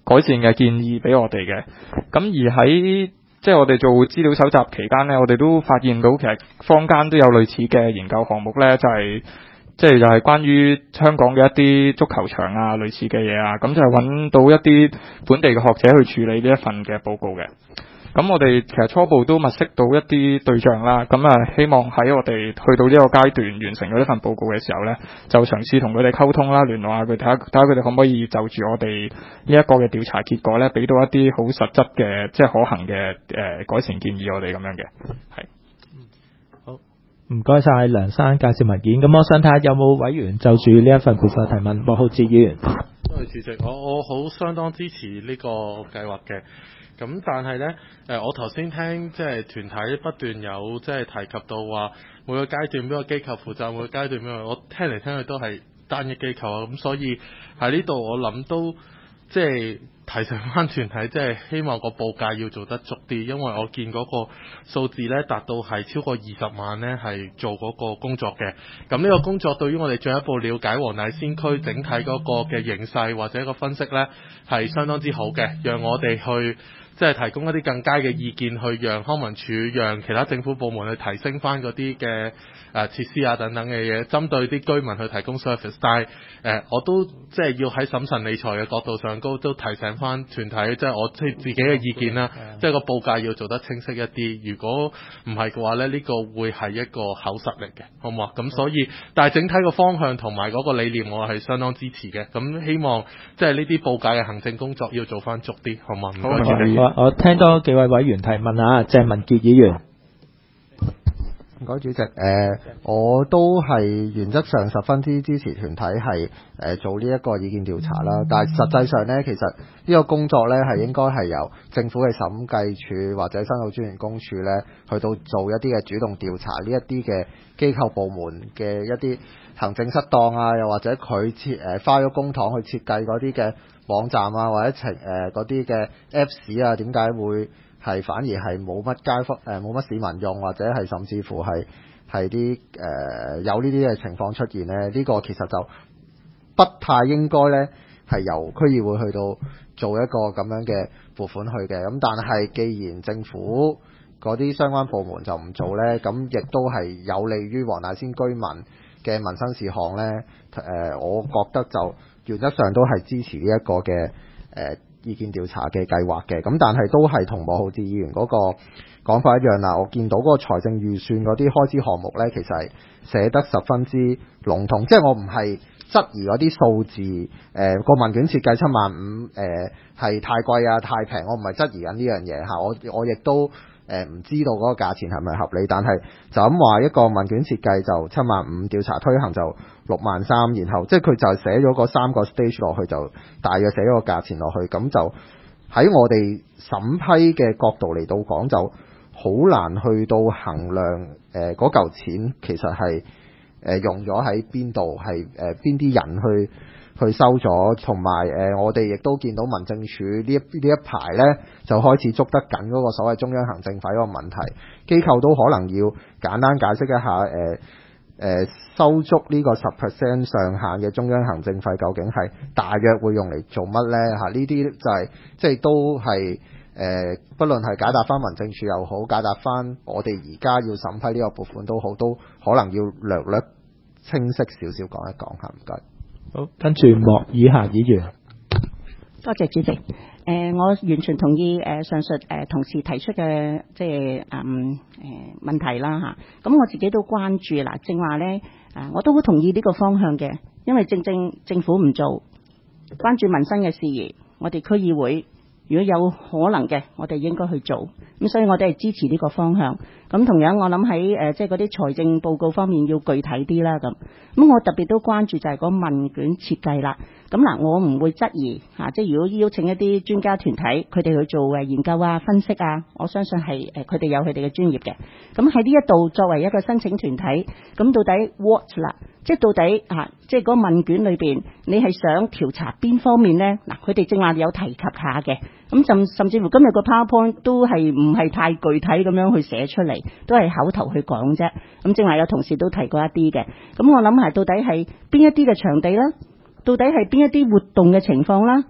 改善嘅建議俾我哋嘅。咁而喺即係我哋做資料搜集期間呢，我哋都發現到其實坊間都有類似嘅研究項目呢，就係關於香港嘅一啲足球場啊類似嘅嘢啊，咁就係揾到一啲本地嘅學者去處理呢一份嘅報告嘅。咁我哋其實初步都物色到一啲對象啦，咁希望喺我哋去到呢個階段完成咗呢份報告嘅時候呢，就嘗試同佢哋溝通啦，聯絡下佢，睇下佢哋可唔可以就住我哋呢一個嘅調查結果呢，俾到一啲好實質嘅即係可行嘅改善建議我哋咁樣嘅。係。 好，唔該晒梁生介紹文件。咁我想睇下有冇委員就住呢一份撥款提問。莫浩智議員。 多謝主席，我好相當支持呢個計劃嘅。咁但係呢，我頭先聽即係團體不斷有即係提及到話每個階段邊個機構負責，每個階段邊個，我聽嚟聽去都係單一機構啊。咁所以喺呢度我諗都即係提醒翻團體，即係希望個報價要做得足啲，因為我見嗰個數字呢達到係超過20萬呢係做嗰個工作嘅。咁呢個工作對於我哋進一步了解黃大仙區整體嗰個嘅形勢或者一個分析呢係相當之好嘅，讓我哋去即係提供一啲更佳嘅意見，去讓康文署、讓其他政府部門去提升翻嗰啲嘅設施啊等等嘅嘢，針對啲居民去提供 service。但係我都即係要喺審慎理財嘅角度上高，都提醒翻團體，即係我自己嘅意見啦。即係個報價要做得清晰一啲。如果唔係嘅話咧，呢個會係一個口實嚟嘅，好唔好啊？咁所以，但係整體個方向同埋嗰個理念，我係相當支持嘅。咁希望即係呢啲報價嘅行政工作要做翻足啲，好唔好？唔該主席。 我聽多幾位委員提問啊，鄭文傑議員。 唔該主席，我都係原則上十分之支持團體係做呢一個意見調查啦。但係實際上呢，其實呢個工作呢係應該係由政府嘅審計署或者申訴專員公署呢去到做一啲嘅主動調查呢一啲嘅機構部門嘅一啲行政失當啊，又或者佢花咗公帑去設計嗰啲嘅網站啊，或者嗰啲嘅 Apps 啊，點解會係反而係冇乜冇乜市民用，或者係甚至乎係啲有呢啲嘅情況出現呢？呢個其實就不太應該呢係由區議會去到做一個咁樣嘅撥款去嘅。咁但係既然政府嗰啲相關部門就唔做呢，咁亦都係有利於黃大仙居民嘅民生事項呢。我覺得就原則上都係支持呢一個嘅意見調查嘅計劃嘅。咁但係都係同莫浩智議員嗰個講法一樣啦。我見到嗰個財政預算嗰啲開支項目呢，其實係寫得十分之籠統，即係我唔係質疑嗰啲數字，個問卷設計75000係太貴啊太平，我唔係質疑緊呢樣嘢嚇。我亦都唔知道嗰個價錢係咪合理，但係就咁話一個問卷設計就75000，調查推行就63000，然後即係佢就寫咗個3個 stage 落去，就大約寫咗個價錢落去，咁就喺我哋審批嘅角度嚟到講，就好難去到衡量嗰嚿錢其實係用咗喺邊度，係邊啲人去收咗，同埋我哋亦都見到民政處呢一排呢，就開始捉得緊嗰個所謂中央行政費嗰個問題，機構都可能要簡單解釋一下收足呢個10% 上限嘅中央行政費究竟係大約會用嚟做乜呢？呢啲就係即係都係不論係解答翻民政處又好，解答翻我哋而家要審批呢個撥款都好，都可能要略清晰少少講一講嚇。唔該。 好，跟住莫以夏議員。 多謝主席。我完全同意上述同事提出嘅即係問題啦嚇。咁我自己都關注啦，正話咧我都好同意呢個方向嘅，因為正政府唔做，關注民生嘅事宜，我哋區議會如果有可能嘅，我哋應該去做。咁所以我哋係支持呢個方向。咁同樣我諗喺即係嗰啲財政報告方面要具體啲啦咁。咁我特別都關注就係個問卷設計啦。咁嗱，我唔會質疑即係如果邀請一啲專家團體，佢哋去做研究啊、分析啊，我相信係佢哋有佢哋嘅專業嘅。咁喺呢一度作為一個申請團體，咁到底 what 啦？即係到底即係嗰個問卷裏邊，你係想調查邊方面呢？嗱，佢哋正話有提及下嘅。咁甚至乎今日個 PowerPoint 都係唔係太具體咁樣去寫出嚟，都係口頭去講啫。咁正話有同事都提過一啲嘅。咁我諗係到底係邊一啲嘅場地啦？到底係邊一啲活動嘅情況啦？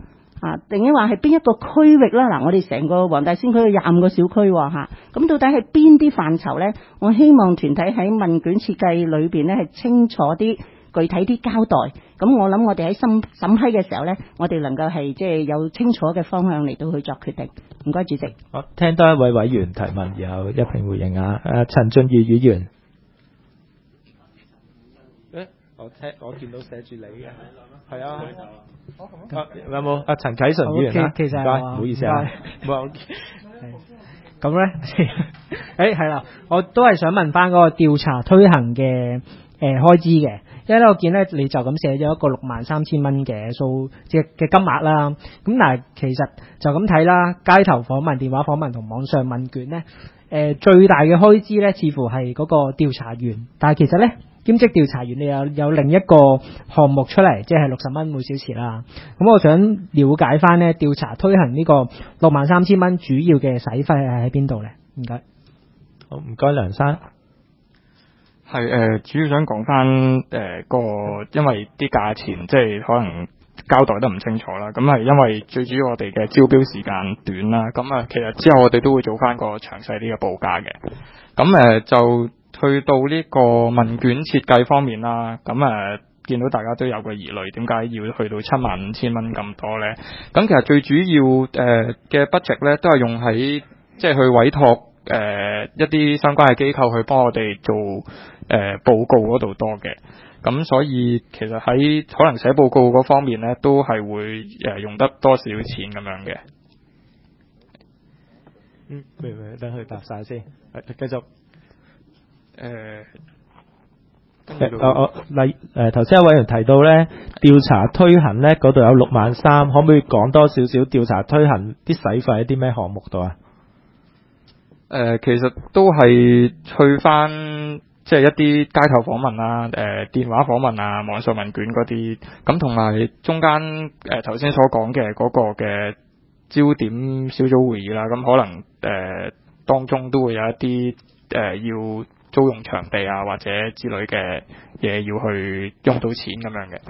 定抑話係邊一個區域啦？嗱，我哋成個黃大仙區有25個小區喎，咁到底係邊啲範疇咧？我希望團體喺問卷設計裏邊咧係清楚啲、具體啲交代。咁我諗我哋喺審批嘅時候咧，我哋能夠係即係有清楚嘅方向嚟到去作決定。唔該，主席。 好，聽多一位委員提問，然後一併回應啊。陳俊宇議員。我見到寫住你嘅，係啊。有冇阿陳啟純議員啊？ 其實唔該，唔好意思啊。 咁咧，係啦，我都係想問翻嗰個調查推行嘅開支嘅，因為咧我見咧你就咁寫咗一個63,000蚊嘅數即係嘅金額啦。咁但係其實就咁睇啦，街頭訪問、電話訪問同網上問卷咧，最大嘅開支咧似乎係嗰個調查員，但係其實咧。兼職調查員你有另一個項目出嚟，即係60蚊每小時啦。咁我想了解翻呢調查推行呢個63,000蚊主要嘅使費係喺邊度呢？唔該。 好，唔該梁生。 係主要想講翻因為啲價錢即係可能交代得唔清楚啦。咁係因為最主要我哋嘅招標時間短啦。咁其實之後我哋都會做翻個詳細啲嘅報價嘅。咁就去到呢個問卷設計方面啦，咁見到大家都有個疑慮，點解要去到75,000蚊咁多呢？咁其實最主要嘅 budget 咧，都係用喺即係去委託一啲相關嘅機構去幫我哋做報告嗰度多嘅。咁所以其實喺可能寫報告嗰方面咧，都係會用得多少錢咁樣嘅。 等佢答晒先，繼續。頭先有委員提到咧，調查推行咧嗰度有63,000，可唔可以講多少少調查推行啲使費喺啲咩項目度啊？ 其實都係去翻即係一啲街頭訪問啊、電話訪問啊、網上問卷嗰啲，咁同埋中間頭先所講嘅嗰個嘅焦點小組會議啦，咁可能當中都會有一啲要租用場地啊或者之類嘅嘢要去用到錢咁樣嘅。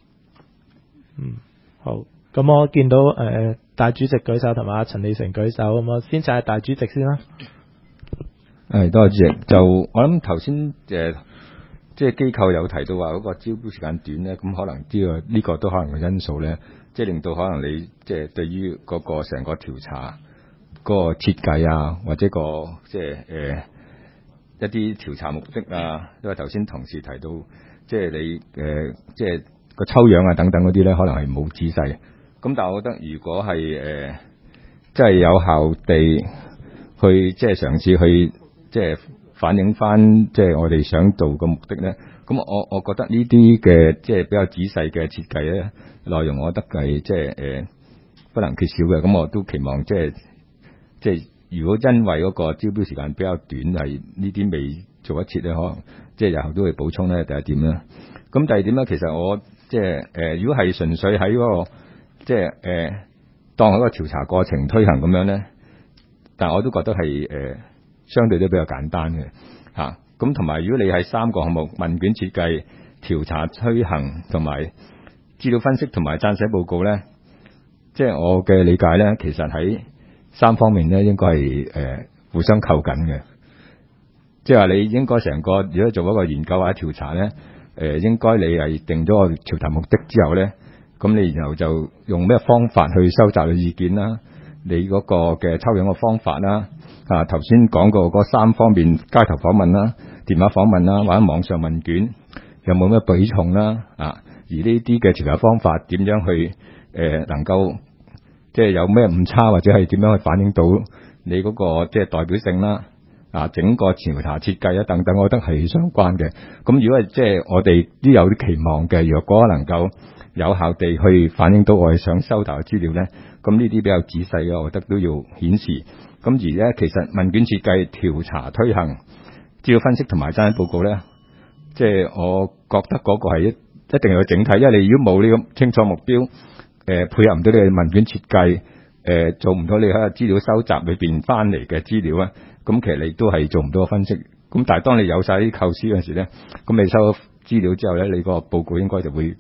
好。咁我見到大主席舉手同埋陳利成舉手，咁我先請大主席先啦。 多謝主席。就我諗頭先即係機構有提到話嗰個招標時間短咧，咁可能呢個都可能嘅因素咧，即係令到可能你即係對於嗰個成個調查嗰個設計啊，或者即係一啲調查目的啊，因為頭先同事提到，即係你即係個抽樣啊等等嗰啲咧，可能係冇仔細。咁但係我覺得，如果係即係有效地去即係嘗試去即係反映翻即係我哋想做嘅目的咧，咁我覺得呢啲嘅即係比較仔細嘅設計咧，內容我覺得係即係不能缺少嘅。咁我都期望即係如果因為嗰個招標時間比較短，係呢啲未做一切咧，可能即係日後都會補充咧。第一點啦，咁第二點咧，其實我即係如果係純粹喺嗰個即係當一個調查過程推行咁樣咧，但我都覺得係相對都比較簡單嘅嚇。咁同埋如果你係3個項目問卷設計、調查推行同埋資料分析同埋撰寫報告咧，即係我嘅理解咧，其實喺3方面咧應該係互相扣緊嘅。即係話你應該成個如果做一個研究或者調查咧，應該你係定咗個調查目的之後咧，咁你然後就用咩方法去收集嘅意見啦，你嗰個嘅抽樣嘅方法啦，頭先講過嗰3方面，街頭訪問啦、電話訪問啦或者網上問卷有冇咩比重啦，而呢啲嘅調查方法點樣去能夠即係有咩誤差或者係點樣去反映到你嗰個即係代表性啦，整個調查設計啊等等，我覺得係相關嘅。咁如果係即係我哋都有啲期望嘅，若果能夠有效地去反映到我哋想收集嘅資料咧，咁呢啲比較仔細嘅，我覺得都要顯示。咁而咧，其實問卷設計、調查推行、資料分析同埋撰寫報告咧，即係我覺得嗰個係一定要整體，因為你如果冇呢個清楚目標，配合唔到你嘅問卷設計，做唔到你喺個資料收集裏邊翻嚟嘅資料啊，咁其實你都係做唔到個分析。咁但係當你有晒啲構思嗰陣時咧，咁你收咗資料之後咧，你個報告應該就會即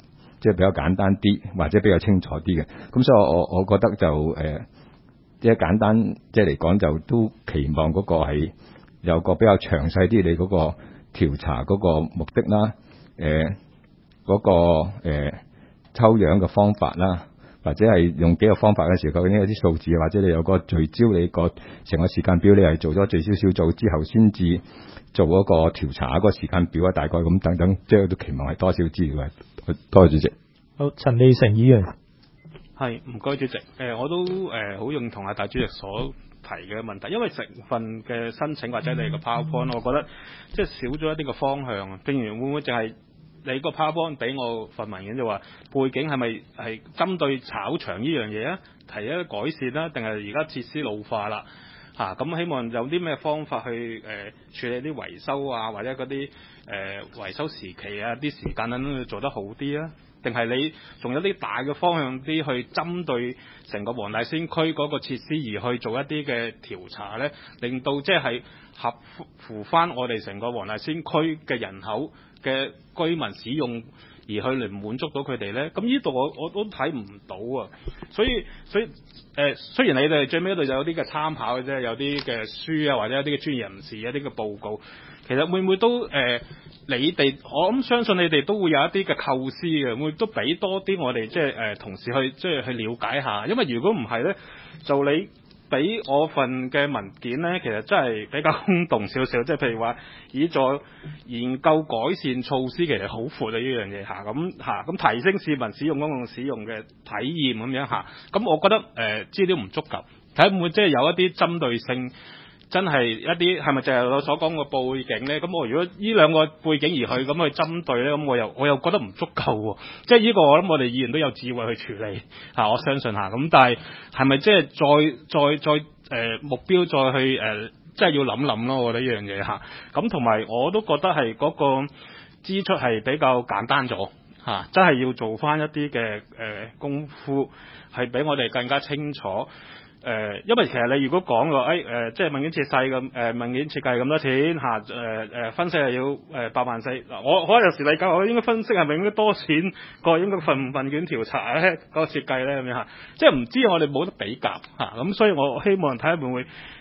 即係比較簡單啲，或者比較清楚啲嘅。咁所以我覺得就即係簡單即係嚟講就都期望嗰個係有個比較詳細啲你嗰個調查嗰個目的啦，嗰個抽樣嘅方法啦。或者係用幾個方法嘅時候，究竟有啲數字，或者你有個聚焦，你個成個時間表，你係做咗最少小組之後，先至做嗰個調查嗰個時間表啊，大概咁等等，即係都期望係多少資料嘅。多謝主席。 好，陳利成議員。 係，唔該主席。我都好認同阿大主席所提嘅問題，因為成份嘅申請或者你個 PowerPoint，我覺得即係少咗一啲個方向。正如會唔會淨係你個 PowerPoint 俾我份文件就話背景係咪係針對炒場呢樣嘢啊？提一個改善啦，定係而家設施老化啦？咁希望有啲咩方法去處理啲維修啊，或者嗰啲維修時期啊，啲時間等等做得好啲啊？定係你仲有啲大嘅方向啲去針對成個黃大仙區嗰個設施而去做一啲嘅調查咧，令到即係合乎翻我哋成個黃大仙區嘅人口嘅居民使用，而去嚟滿足到佢哋咧？咁呢度我都睇唔到啊！所以雖然你哋最尾度有啲嘅參考嘅啫，有啲嘅書啊，或者有啲嘅專業人士一啲嘅報告，其實會唔會都你哋我諗相信你哋都會有一啲嘅構思嘅，會都俾多啲我哋即係同事去即係去了解下，因為如果唔係咧，就你俾我份嘅文件咧，其實真係比較空洞少少，即係譬如話以在研究改善措施，其實好闊啊呢樣嘢咁提升市民使用公共使用嘅體驗咁樣咁我覺得資料唔足夠，睇會唔會即係有一啲針對性。真係一啲係咪就係我所講個背景咧？咁我如果呢兩個背景而去咁去針對咧，咁我又覺得唔足夠喎。即係呢個我諗我哋議員都有智慧去處理我相信咁但係係咪即係再目標再去即係要諗諗咯？我覺得呢樣嘢咁同埋我都覺得係嗰個支出係比較簡單咗真係要做翻一啲嘅功夫，係俾我哋更加清楚。因為其實你如果講個即係問卷設計咁問卷設計咁多錢分析係要8萬4，我有時理解我應該分析係咪應該多錢過應該份問卷調查咧嗰個設計咧咁樣即係唔知我哋冇得比較咁所以我希望睇下會唔會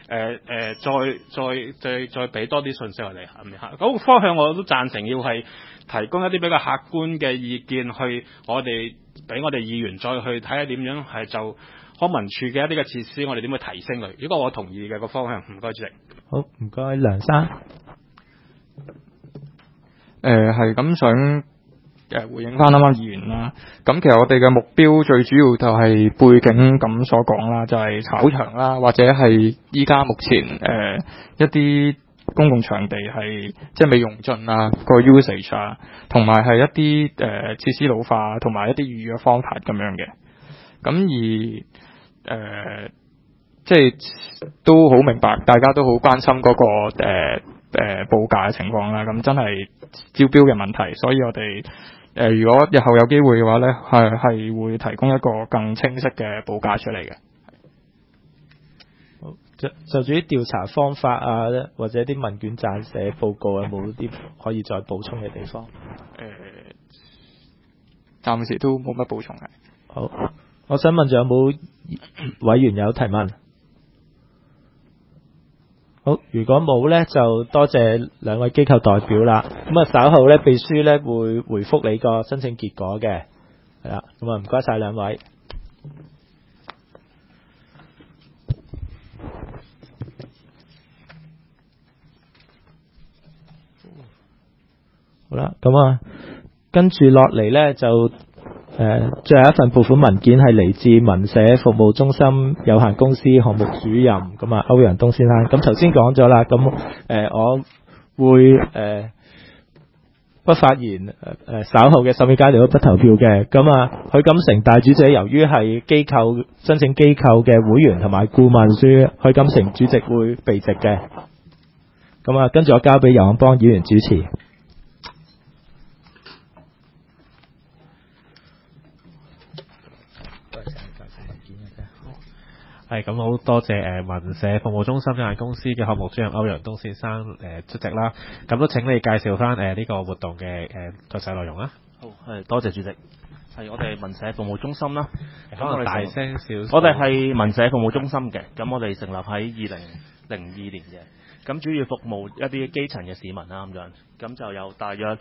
再俾多啲信息我哋咁樣嗰個方向我都贊成要係提供一啲比較客觀嘅意見去我哋俾我哋議員再去睇下點樣係就康文署嘅一啲嘅設施，我哋點去提升佢？如果我同意嘅個方向，唔該主席。 好，唔該梁生。 係咁想回應翻啱啱議員啦。咁其實我哋嘅目標最主要就係背景咁所講啦，就係炒場啦，或者係依家目前一啲公共場地係即係未用盡啊個 usage 啊，同埋係一啲設施老化同埋一啲預約方法咁樣嘅。咁而即係都好明白，大家都好關心嗰個報價嘅情況啦。咁真係招標嘅問題，所以我哋如果日後有機會嘅話咧，係會提供一個更清晰嘅報價出嚟嘅。 好，就住啲調查方法啊，或者啲問卷撰寫報告有冇啲可以再補充嘅地方？ 暫時都冇乜補充嘅。 好。我想問仲有冇委員有提問？好，如果冇呢，就多謝兩位機構代表啦。咁啊，稍後呢，秘書呢會回覆你個申請結果嘅，係啦。咁啊，唔該晒兩位。好啦，咁啊，跟住落嚟呢就。最後一份撥款文件係嚟自民社服務中心有限公司項目主任咁啊歐陽東先生。咁頭先講咗啦，咁我會不發言，稍後嘅審議階段都不投票嘅。咁啊，許錦成大主席由於係申請機構嘅會員同埋顧問，所以許錦成主席會避席嘅。咁啊，跟住我交俾游漢邦議員主持。 係咁，好多謝民社服務中心有限公司嘅項目主任歐陽東先生出席啦。咁都請你介紹翻呢個活動嘅詳細內容啦。 好，多謝主席。 係我哋民社服務中心啦。 可能大聲少少。 我哋係民社服務中心嘅，咁我哋成立喺2002年嘅。咁主要服務一啲基層嘅市民啦，咁樣，咁就有大約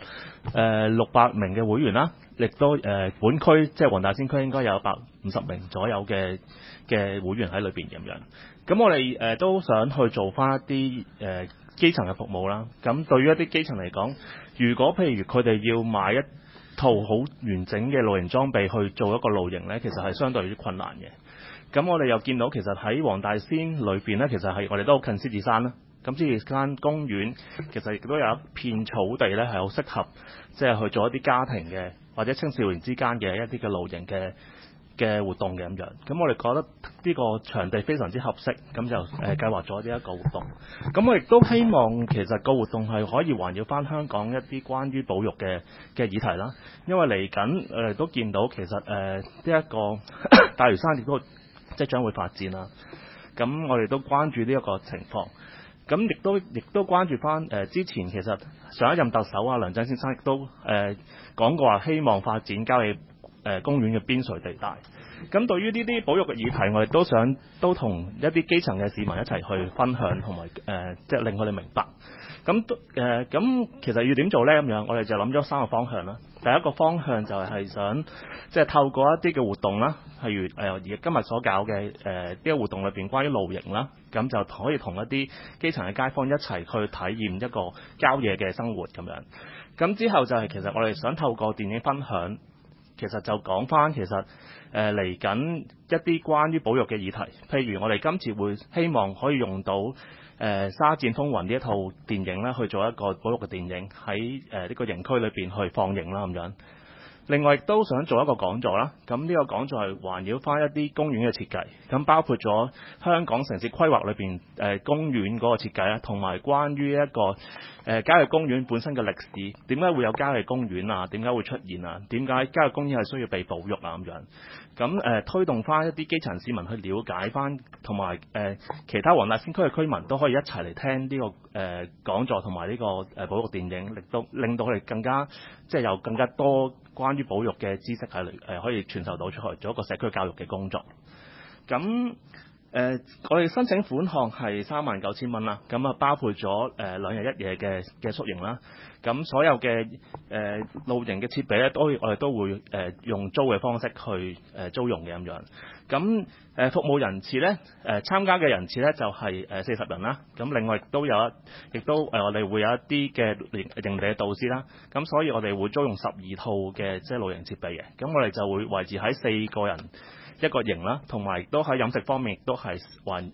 600名嘅會員啦，亦都本區即係黃大仙區應該有150名左右嘅會員喺裏邊咁樣。咁我哋都想去做翻一啲基層嘅服務啦。咁對於一啲基層嚟講，如果譬如佢哋要買一套好完整嘅露營裝備去做一個露營呢，其實係相對於困難嘅。咁我哋又見到其實喺黃大仙裏邊呢，其實係我哋都好近獅子山啦。咁獅子山公園其實亦都有一片草地咧，係好適合即係去做一啲家庭嘅或者青少年之間嘅一啲嘅露營嘅活動嘅咁樣。咁我哋覺得呢個場地非常之合適，咁就計劃咗呢一個活動。咁我亦都希望其實個活動係可以環繞翻香港一啲關於保育嘅議題啦。因為嚟緊我哋都見到其實呢一個大嶼山亦都即將會發展啦。咁我哋都關注呢一個情況。咁亦都關注翻之前其實上一任特首梁振先生亦都講過話希望發展郊野公園嘅邊陲地帶。咁對於呢啲保育嘅議題，我哋都同一啲基層嘅市民一齊去分享，同埋即係令佢哋明白。咁其實要點做呢？咁樣我哋就諗咗3個方向啦。第一個方向就係想即係透過一啲嘅活動啦，譬如而今日所搞嘅呢個活動裏邊關於露營啦，咁就可以同一啲基層嘅街坊一齊去體驗一個郊野嘅生活咁樣。咁之後就係其實我哋想透過電影分享，其實就講翻其實嚟緊一啲關於保育嘅議題，譬如我哋今次會希望可以用到沙戰風雲呢一套電影咧，去做一個保育嘅電影喺呢個營區裏邊去放映啦咁樣。另外亦都想做一個講座啦，咁呢個講座係環繞翻一啲公園嘅設計，咁包括咗香港城市規劃裏邊公園嗰個設計啦，同埋關於一個郊野公園本身嘅歷史，點解會有郊野公園啊？點解會出現啊？點解郊野公園係需要被保育啊？咁樣，咁推動翻一啲基層市民去了解翻，同埋其他黃大仙區嘅居民都可以一齊嚟聽呢個講座同埋呢個保育電影，令到佢哋更加即係有更加多關於保育嘅知識係可以傳授到出去，做一個社區教育嘅工作。咁我哋申請款項係39,000蚊啦，咁啊包括咗2日1夜嘅宿營啦。咁所有嘅露營嘅設備咧，我哋都會用租嘅方式去租用嘅咁樣。咁服務人次咧，參加嘅人次咧就係40人啦。咁另外我哋會有一啲嘅營地嘅導師啦。咁所以我哋會租用12套嘅即係露營設備嘅。咁我哋就會維持喺4個人一個營啦，同埋都喺飲食方面都係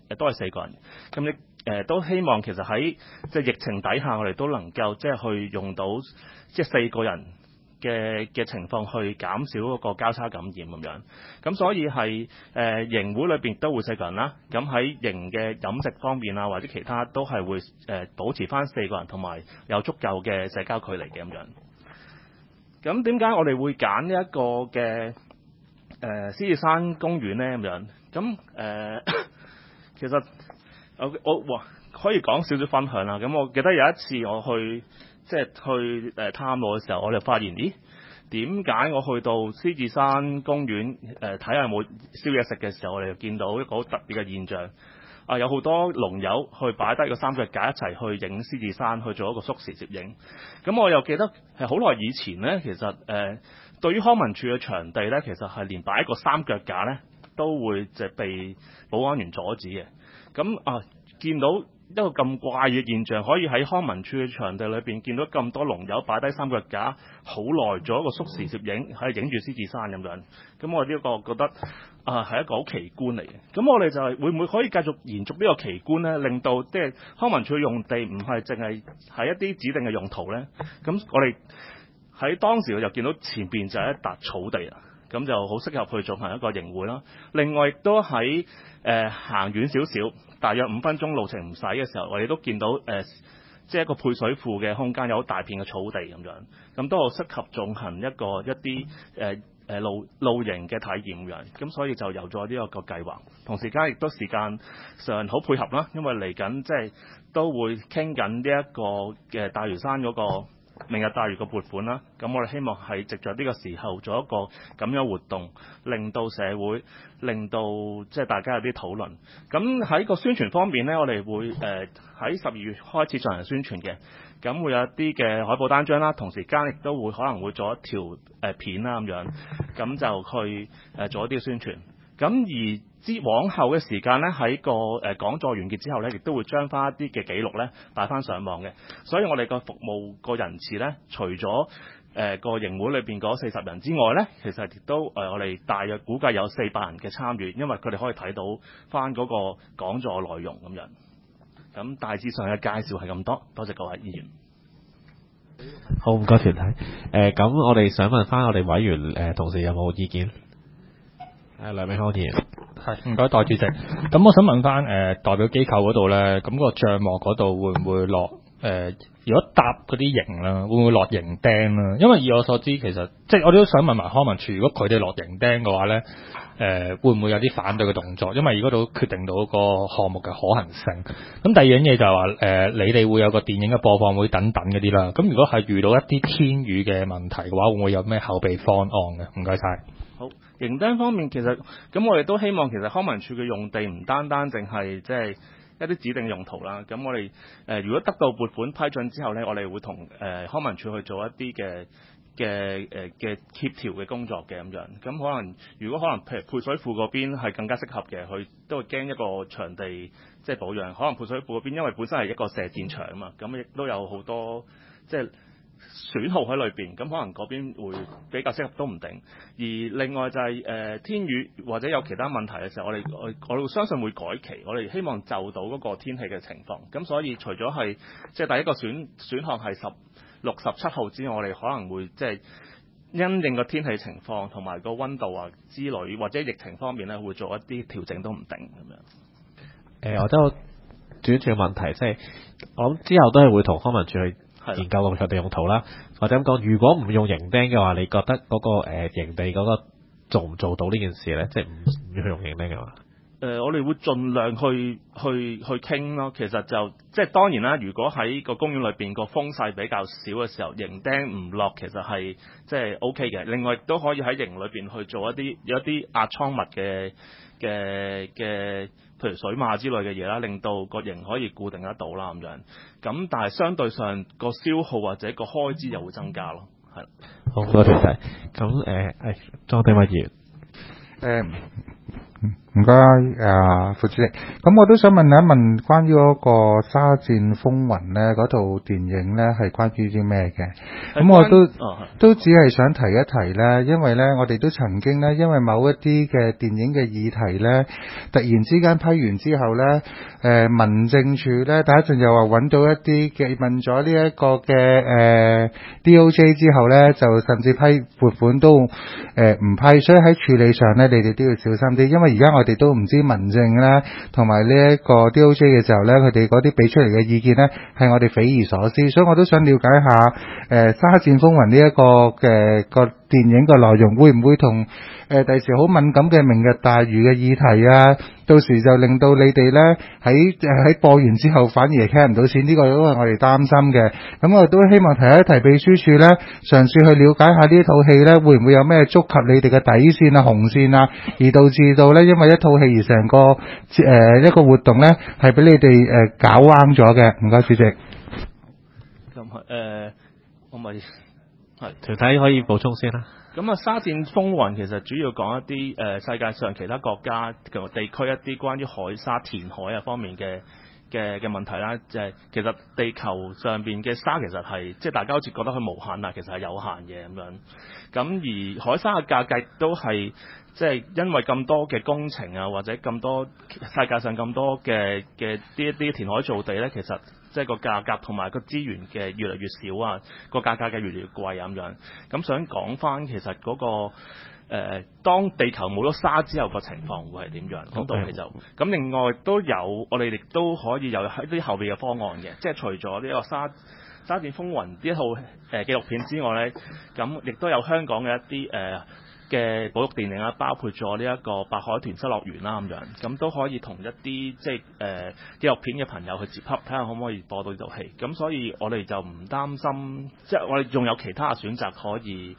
4個人。咁都希望其實喺即係疫情底下，我哋都能夠即係去用到即係4個人嘅情況去減少嗰個交叉感染咁樣。咁所以係營會裏邊都會4個人啦。咁喺營嘅飲食方面啊，或者其他都係會保持翻4個人，同埋有足夠嘅社交距離嘅咁樣。咁點解我哋會揀呢一個嘅獅子山公園呢？咁樣？咁其實我可以講少少分享啦。咁我記得有一次我去探路嘅時候，我就發現點解我去到獅子山公園睇下有冇宵夜食嘅時候，我哋就見到一個好特別嘅現象。有好多龍友去擺低個3腳架一齊去影獅子山，去做一個縮時攝影。咁我又記得係好耐以前呢，其實對於康文署嘅場地呢，其實係連擺一個3腳架呢都會被保安員阻止嘅。咁見到一個咁怪嘅現象，可以喺康文署嘅場地裏邊見到咁多龍友擺低3腳架，好耐做一個縮時攝影，喺影住獅子山咁樣。咁我呢個覺得係一個好奇觀嚟嘅。咁我哋就係會唔會可以繼續延續呢個奇觀呢？令到即係康文署用地唔係淨係喺一啲指定嘅用途呢？咁我哋喺當時我就見到前邊就係一笪草地啦，咁就好適合去進行一個營會啦。另外亦都喺行遠少少，大約5分鐘路程唔使嘅時候，我哋都見到即係一個配水庫嘅空間，有好大片嘅草地咁樣，咁都好適合進行一啲露營嘅體驗咁樣。咁所以就有咗呢一個計劃，同時間亦都時間上好配合啦，因為嚟緊即係都會傾緊呢一個嘅大嶼山嗰個明日大嶼嘅撥款啦，咁我哋希望係藉着呢個時候做一個咁樣活動，令到社會，令到即係大家有啲討論。咁喺個宣傳方面呢，我哋會喺12月開始進行宣傳嘅，咁會有一啲嘅海報單張啦，同時間亦都會可能會做一條片啦咁樣，咁就去做一啲宣傳。咁而往後嘅時間咧，喺個講座完結之後咧，亦都會將翻一啲嘅記錄咧帶翻上網嘅。所以我哋個服務個人次咧，除咗個營會裏邊嗰40人之外咧，其實亦都我哋大約估計有400人嘅參與，因為佢哋可以睇到翻嗰個講座內容咁樣。咁大致上嘅介紹係咁多，多謝各位議員。 好，唔該團體。咁我哋想問翻我哋委員同事有冇意見？梁美康議員。 係，唔該代主席。咁我想問翻代表機構嗰度咧，咁個帳幕嗰度會唔會落如果搭嗰啲營啦，會唔會落營釘啦？因為以我所知，其實即係我哋都想問埋康文署，如果佢哋落營釘嘅話咧，會唔會有啲反對嘅動作？因為而嗰度決定到個項目嘅可行性。咁第二樣嘢就係話你哋會有個電影嘅播放會等等嗰啲啦。咁如果係遇到一啲天雨嘅問題嘅話，會唔會有咩後備方案嘅？唔該晒。 好，營釘方面其實咁我哋都希望其實康文署嘅用地唔單單淨係即係一啲指定用途啦。咁我哋如果得到撥款批准之後呢，我哋會同康文署去做一啲嘅協調嘅工作嘅咁樣。咁如果可能譬如配水庫嗰邊係更加適合嘅，佢都會驚一個場地即係保養。可能配水庫嗰邊因為本身係一個射箭場啊嘛，咁亦都有好多即係損耗喺裏邊，咁可能嗰邊會比較適合都唔定。而另外就係天雨或者有其他問題嘅時候，我哋相信會改期，我哋希望就到嗰個天氣嘅情況。咁所以除咗係即係第一個選項係16、17號之外，我哋可能會即係因應個天氣情況同埋個溫度啊之類，或者疫情方面咧，會做一啲調整都唔定咁樣。 我都轉一轉問題，即係我諗之後都係會同康文署去研究個場地用途啦，或者咁講，如果唔用營釘嘅話，你覺得嗰個營地嗰個做唔做到呢件事咧？即係唔用營釘嘅話， 我哋會盡量去傾咯。其實就即係當然啦，如果喺個公園裏邊個風勢比較少嘅時候，營釘唔落其實係即係 OK 嘅。另外亦都可以喺營裏邊去做有一啲壓艙物嘅譬如水馬之類嘅嘢啦，令到個營可以固定得到啦咁樣。咁但係相對上個消耗或者個開支就會增加咯，係。 好，多謝晒。咁莊定偉議員。 唔該副主席，咁我都想問一問關於嗰個沙戰風雲咧，嗰套電影咧係關於啲咩嘅？咁我都只係想提一提咧，因為咧我哋都曾經咧，因為某一啲嘅電影嘅議題咧，突然之間批完之後咧，民政處咧第一陣又話揾到一啲嘅問咗呢一個嘅DOJ 之後咧，就甚至批撥款都唔批，所以喺處理上咧，你哋都要小心啲，因為而家我哋都唔知民政咧同埋呢一個 DOJ 嘅時候咧，佢哋嗰啲俾出嚟嘅意見咧係我哋匪夷所思，所以我都想了解下沙戰風雲呢一個嘅個電影嘅內容會唔會同第時好敏感嘅明日大嶼嘅議題啊，到時就令到你哋咧喺播完之後反而係傾唔到錢，呢個都係我哋擔心嘅。咁我都希望提一提秘書處咧，嘗試去了解下呢套戲咧會唔會有咩觸及你哋嘅底線啊、紅線啊，而導致到咧因為一套戲而成個一個活動咧係俾你哋搞彎咗嘅。唔該主席。 咁我咪團體可以補充先啦。 咁沙戰風雲其實主要講一啲世界上其他國家同地區一啲關於海沙填海啊方面嘅問題啦。即係其實地球上邊嘅沙其實係即係大家好似覺得佢無限啊，其實係有限嘅咁樣。咁而海沙嘅價格都係即係因為咁多嘅工程啊，或者咁多世界上咁多嘅一啲填海造地咧，其實即係個價格同埋個資源嘅越嚟越少啊，個價格嘅越嚟越貴咁樣。咁想講翻其實嗰個當地球冇咗沙之後個情況會係點樣？咁到時就咁。另外都有我哋亦都可以有一啲後備嘅方案嘅，即係除咗呢個沙戰風雲呢一套紀錄片之外咧，咁亦都有香港嘅一啲嘅保育電影啦，包括咗呢一個白海豚失樂園啦咁樣，咁都可以同一啲即係紀錄片嘅朋友去接洽，睇下可唔可以播到呢套戲。咁所以我哋就唔擔心，即係我哋仲有其他嘅選擇可以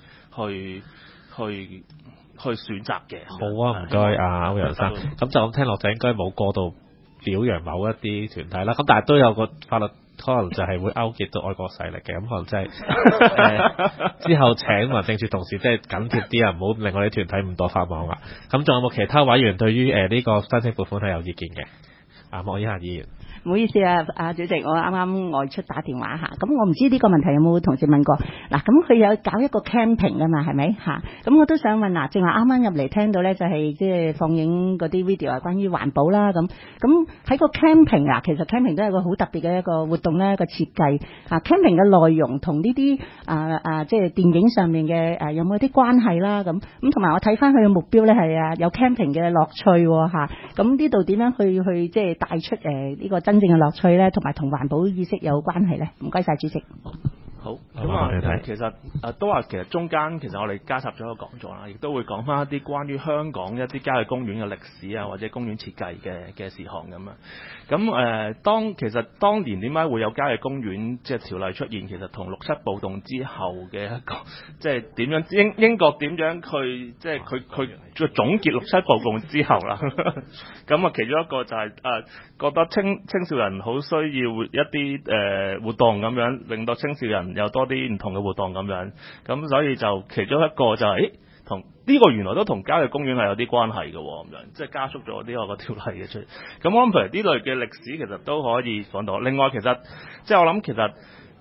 去選擇嘅。 好啊，唔該啊歐陽生。咁就咁聽落就應該冇過度表揚某一啲團體啦。咁但係都有個法律可能就係會勾結到外國勢力嘅，咁可能真係之後請民政處同事即係緊貼啲啊，唔好令我哋團體誤墮法網啊。咁仲有冇其他委員對於呢個申請撥款係有意見嘅？莫以涵議員。 唔好意思啊，主席，我啱啱外出打電話嚇，咁我唔知呢個問題有冇同事問過嗱，咁佢有搞一個 camping 㗎嘛，係咪嚇？咁我都想問嗱，正話啱啱入嚟聽到咧，就係即係放映嗰啲 video 啊，關於環保啦咁喺個 camping 啊，其實 camping 都係個好特別嘅一個活動咧，一個設計嚇 camping 嘅內容同呢啲即係電影上面嘅有冇啲關係啦咁同埋我睇翻佢嘅目標咧係有 camping 嘅樂趣嚇，咁呢度點樣去即係帶出呢個真正嘅樂趣咧，同埋同環保意識有關係咧？唔該晒主席。 好，咁其實都話其實中間其實我哋加插咗一個講座啦，亦都會講翻一啲關於香港一啲郊野公園嘅歷史啊，或者公園設計嘅事項咁啊。咁其實當年點解會有郊野公園即係條例出現？其實同6·7暴動之後嘅一個即係點樣英國點樣去即係佢總結6·7暴動之後啦。咁其中一個就係覺得青少年好需要一啲活動咁樣，令到青少年有多啲唔同嘅活動咁樣，咁所以就其中一個就係同呢個原來都同郊野公園係有啲關係嘅咁樣，即係加速咗呢個條例嘅出現。咁我諗譬如呢類嘅歷史其實都可以講到。另外其實即係我諗其實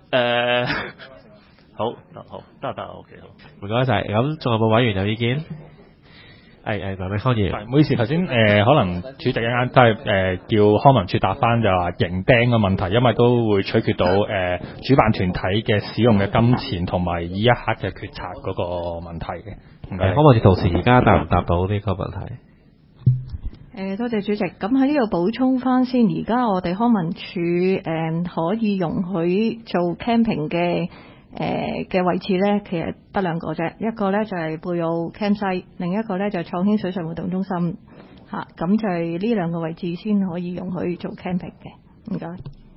好得 OK 好， 唔該晒。咁仲有冇委員有意見？梁美芳議員， 唔好意思，頭先可能主席一間都係叫康文署答翻就話營釘嘅問題，因為都會取決到主辦團體嘅使用嘅金錢同埋以一刻嘅決策嗰個問題嘅。唔該， 康文署同事而家答唔答到呢個問題？ 多謝主席。咁喺呢度補充翻先，而家我哋康文署可以容許做 camping 嘅位置咧，其實得2個啫，一個咧就係貝澳 campsite， 另一個咧就係創興水上活動中心嚇，咁就係呢2個位置先可以容許做 camping 嘅。唔該。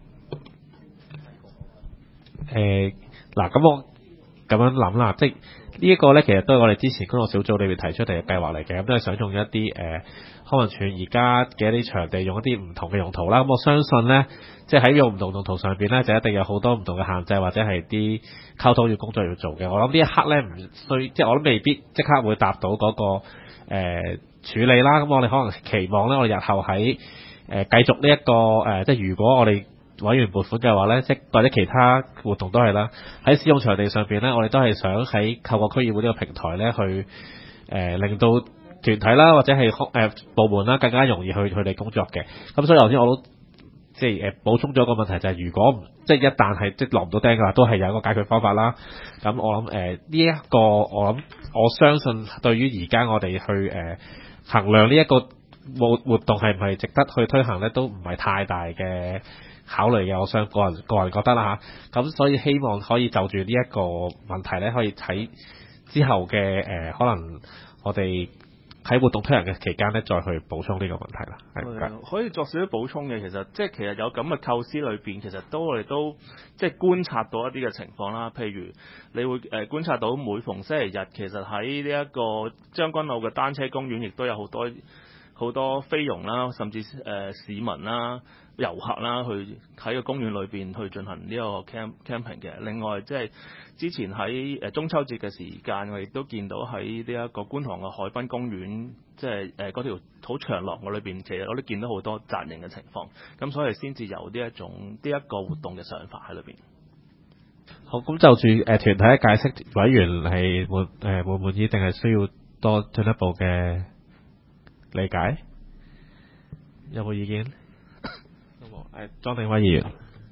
嗱，咁我咁樣諗啦，即係呢一個咧，其實都係我哋之前工作小組裏面提出嚟嘅計劃嚟嘅，咁都係想用一啲康文署而家嘅一啲場地用一啲唔同嘅用途啦。咁我相信咧，即係喺用唔同用途上邊咧，就一定有好多唔同嘅限制或者係啲溝通要工作要做嘅。我諗呢一刻咧唔需，即係我都未必即刻會答到嗰個處理啦。咁我哋可能期望咧，我哋日後喺繼續呢一個即係如果我哋委員撥款嘅話咧，即或者其他活動都係啦，喺使用場地上邊咧，我哋都係想喺透過區議會呢個平台咧，去令到團體啦或者係部門啦更加容易去佢哋工作嘅。咁所以頭先我都即係補充咗一個問題，就係如果即係一旦係即係落唔到釘嘅話，都係有一個解決方法啦。咁我諗呢一個我相信對於而家我哋去衡量呢一個活動係唔係值得去推行咧，都唔係太大嘅考慮嘅。我想個人覺得啦嚇。咁所以希望可以就住呢一個問題咧，可以喺之後嘅可能我哋喺活動推行嘅期間咧，再去補充呢個問題啦。 可以作少少補充嘅，其實有咁嘅構思裏邊，其實我哋都即係觀察到一啲嘅情況啦。譬如你會觀察到每逢星期日，其實喺呢一個將軍澳嘅單車公園，亦都有好多菲傭啦，甚至市民啦、遊客啦，去喺個公園裏邊去進行呢個 camping 嘅。另外，即係之前喺中秋節嘅時間，我亦都見到喺呢一個觀塘嘅海濱公園，即係嗰條好長廊嘅裏邊，其實我都見到好多紮營嘅情況。咁所以先至有呢一個活動嘅想法喺裏邊。 好，咁就住團體嘅解釋，委員係滿唔滿意，定係需要多進一步嘅理解？有冇意見？莊定威議員。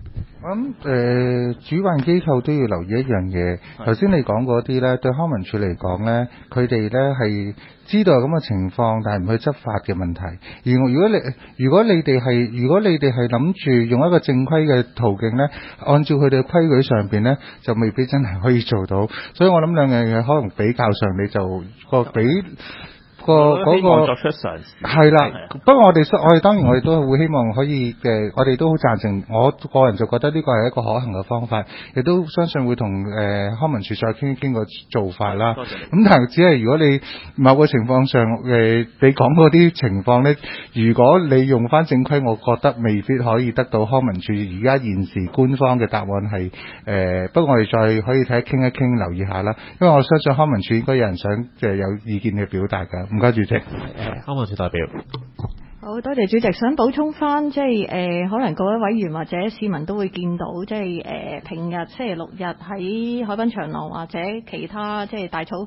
我諗主辦機構都要留意一樣嘢。頭先你講嗰啲咧，對康文署嚟講咧，佢哋咧係知道有咁嘅情況，但係唔去執法嘅問題。而如果你哋係諗住用一個正規嘅途徑咧，按照佢哋嘅規矩上邊咧，就未必真係可以做到。所以我諗兩樣嘢可能比較上，你就個比。嗰個作出嘗試係啦，不過我哋當然我哋都會希望可以嘅，我哋都好贊成。我個人就覺得呢個係一個可行嘅方法，亦都相信會同康文署再傾一傾個做法啦。咁但係只係如果你某個情況上你講嗰啲情況呢，如果你用翻正規，我覺得未必可以得到康文署而家現時官方嘅答案係不過我哋再可以睇傾一傾，留意下啦。因為我相信康文署應該有人想有意見嘅表達㗎。唔該，主席。 康文署代表。 好多謝主席，想補充翻，即係可能各位委員或者市民都會見到，即係平日星期六日喺海濱長廊或者其他即係大草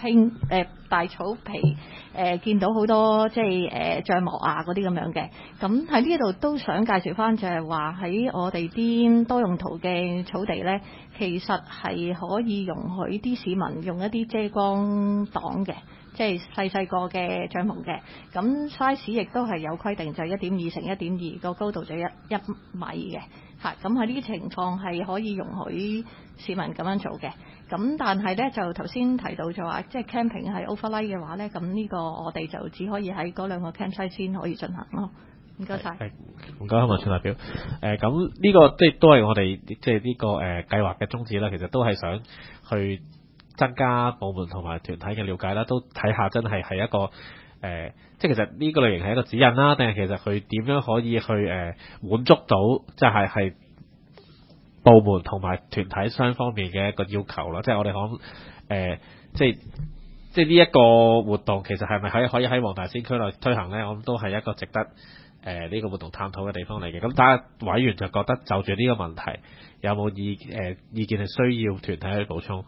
皮見到好多即係帳幕啊嗰啲咁樣嘅。咁喺呢度都想介紹翻，就係話喺我哋啲多用途嘅草地呢，其實係可以容許啲市民用一啲遮光擋嘅。即係細個嘅帳篷嘅，咁 size 亦都係有規定，就係1.2乘1.2個高度就1米嘅，咁喺呢啲情況係可以容許市民咁樣做嘅。咁但係呢，就頭先提到咗話，即係 camping 係 overnight 嘅話呢，咁呢個我哋就只可以喺嗰兩個 campsite 先可以進行咯。唔該晒。 唔該，康文署代表。咁呢個即係都係我哋即係呢個計劃嘅宗旨啦。其實都係想去增加部門同埋團體嘅了解啦，都睇下真係一個即係其實呢個類型係一個指引啦，定係其實佢點樣可以去滿足到即係部門同埋團體雙方面嘅一個要求啦。即係我哋講即係呢一個活動其實係咪可以喺黃大仙區內推行呢？我諗都係一個值得呢個活動探討嘅地方嚟嘅。咁大家委員就覺得就住呢個問題有冇意見係需要團體去補充？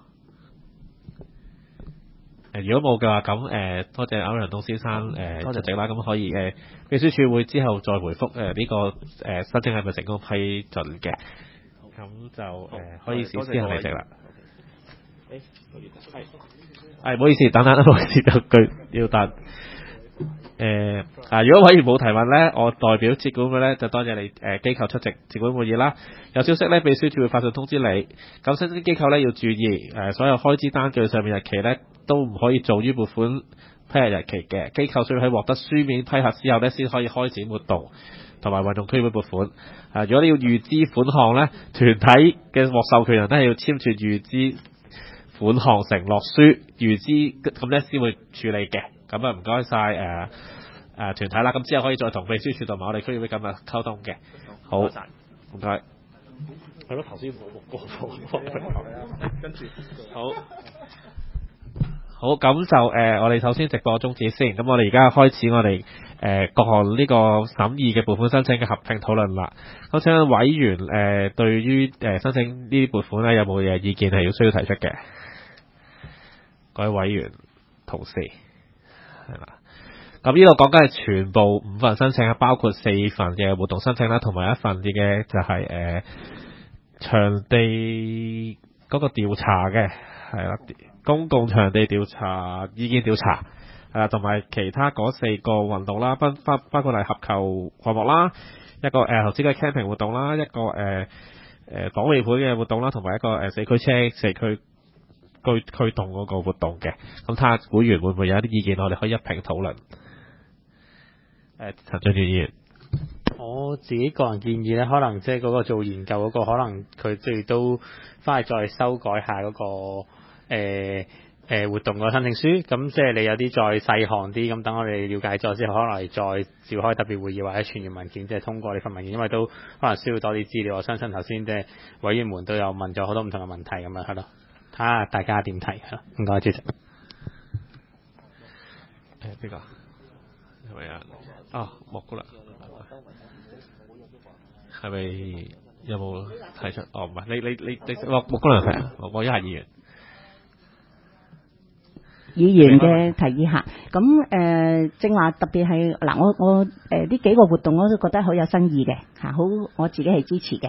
如果冇嘅話，咁多謝歐陽東先生出席啦。咁可以秘書處會之後再回覆呢個申請係咪成功批准嘅。咁就可以先行離席啦。唔好意思，等，唔好意思，佢要答。如果委員冇提問呢，我代表接管會呢就多謝你機構出席接管會議啦。有消息呢，秘書處會發信通知你。咁新興機構呢要注意，所有開支單據上面日期呢都唔可以早於撥款批核日期嘅。機構需要喺獲得書面批核之後呢先可以開展活動同埋運用區會撥款。如果你要預支款項呢，團體嘅獲授權人都係要簽署預支款項承諾書，預支咁呢先會處理嘅。咁唔該晒團體啦，咁之後可以再同秘書處同埋我哋區議會今日溝通嘅。好，唔該。係咯，頭先冇過跟住好，咁就我哋首先直播終止先。咁我哋而家開始我哋各項呢個審議嘅撥款申請嘅合併討論啦。咁請問委員對於申請呢啲撥款咧有冇意見係要需要提出嘅？各位委員同事係啦。咁呢度講緊係全部5份申請，包括4份嘅活動申請啦，同埋1份嘅就係場地嗰個調查嘅，係啦，公共場地調查意見調查，同埋其他嗰4個運動啦，包括係合球項目啦，一個頭先嘅 camping 活動啦，一個黨委會嘅活動啦，同埋一個社區車社區驅動嗰個活動嘅。咁睇下會員會唔會有一啲意見，我哋可以一併討論。陳俊宇議員， 我自己個人建議咧，可能即係嗰個做研究嗰個，可能佢哋都翻去再修改下嗰個活動個申請書。咁即係你有啲再細項啲，咁等我哋了解咗之後，可能再召開特別會議或者傳閱文件，即係通過呢份文件，因為都可能需要多啲資料。我相信頭先即係委員們都有問咗好多唔同嘅問題咁樣，係咯，睇下大家點睇係咯。唔該，主席。 邊個係咪啊？莫姑娘係咪有冇提出？唔係，你莫姑娘係啊？我一下議員。 議員嘅提議下，咁正話特別係嗱，我呢幾個活動我都覺得好有新意嘅嚇，好我自己係支持嘅嚇。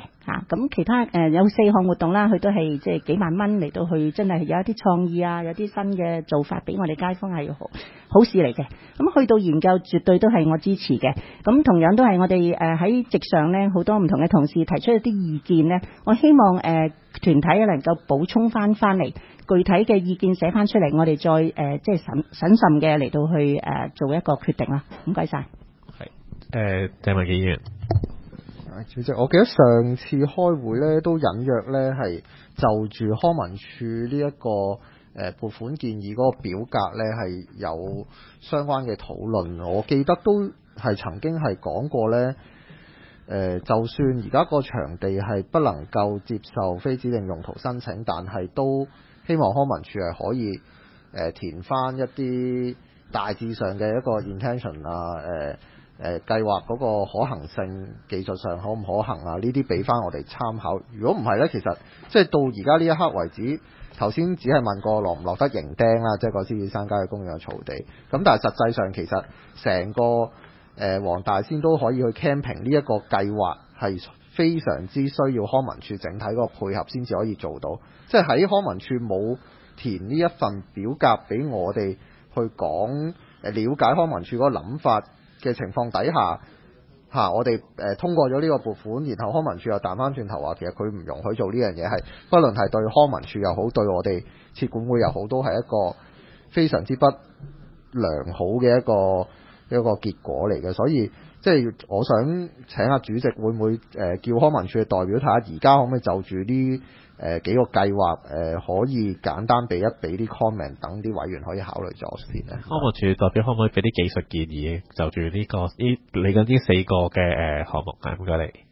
咁其他有4項活動啦，佢都係即係幾萬蚊嚟到去，真係有一啲創意啊，有啲新嘅做法俾我哋街坊係好事嚟嘅。咁去到研究絕對都係我支持嘅。咁同樣都係我哋喺席上咧，好多唔同嘅同事提出一啲意見咧，我希望團體能夠補充翻嚟，具體嘅意見寫翻出嚟，我哋再即係審慎嘅嚟到去做一個決定啦。唔該晒。 鄭文傑議員。 主席，我記得上次開會咧都隱約咧係就住康文署呢一個撥款建議嗰個表格咧係有相關嘅討論。我記得都係曾經係講過咧，就算而家個場地係不能夠接受非指定用途申請，但係都希望康文署係可以填翻一啲大致上嘅一個 intention 啊，計劃嗰個可行性、技術上可唔可行啊？呢啲俾翻我哋參考。如果唔係呢，其實即係到而家呢一刻為止，頭先只係問過落唔落得營釘啦，即係個獅子山郊野公園嘅草地。咁但係實際上其實成個黃大仙都可以去 camping 呢一個計劃係非常之需要康文署整體嗰個配合先至可以做到。即係喺康文署冇填呢一份表格俾我哋去講了解康文署嗰個諗法嘅情況底下，我哋通過咗呢個撥款，然後康文署又彈翻轉頭話，其實佢唔容許做呢樣嘢，係不論係對康文署又好，對我哋設管會又好，都係一個非常之不良好嘅一個結果嚟嘅。所以即係我想請下主席會唔會叫康文署嘅代表睇下，而家可唔可以就住呢幾個計劃可以簡單俾啲 comment， 等啲委員可以考慮咗先咧。 康文署代表可唔可以俾啲技術建議就住呢嚟緊呢4個嘅項目啊？唔該你。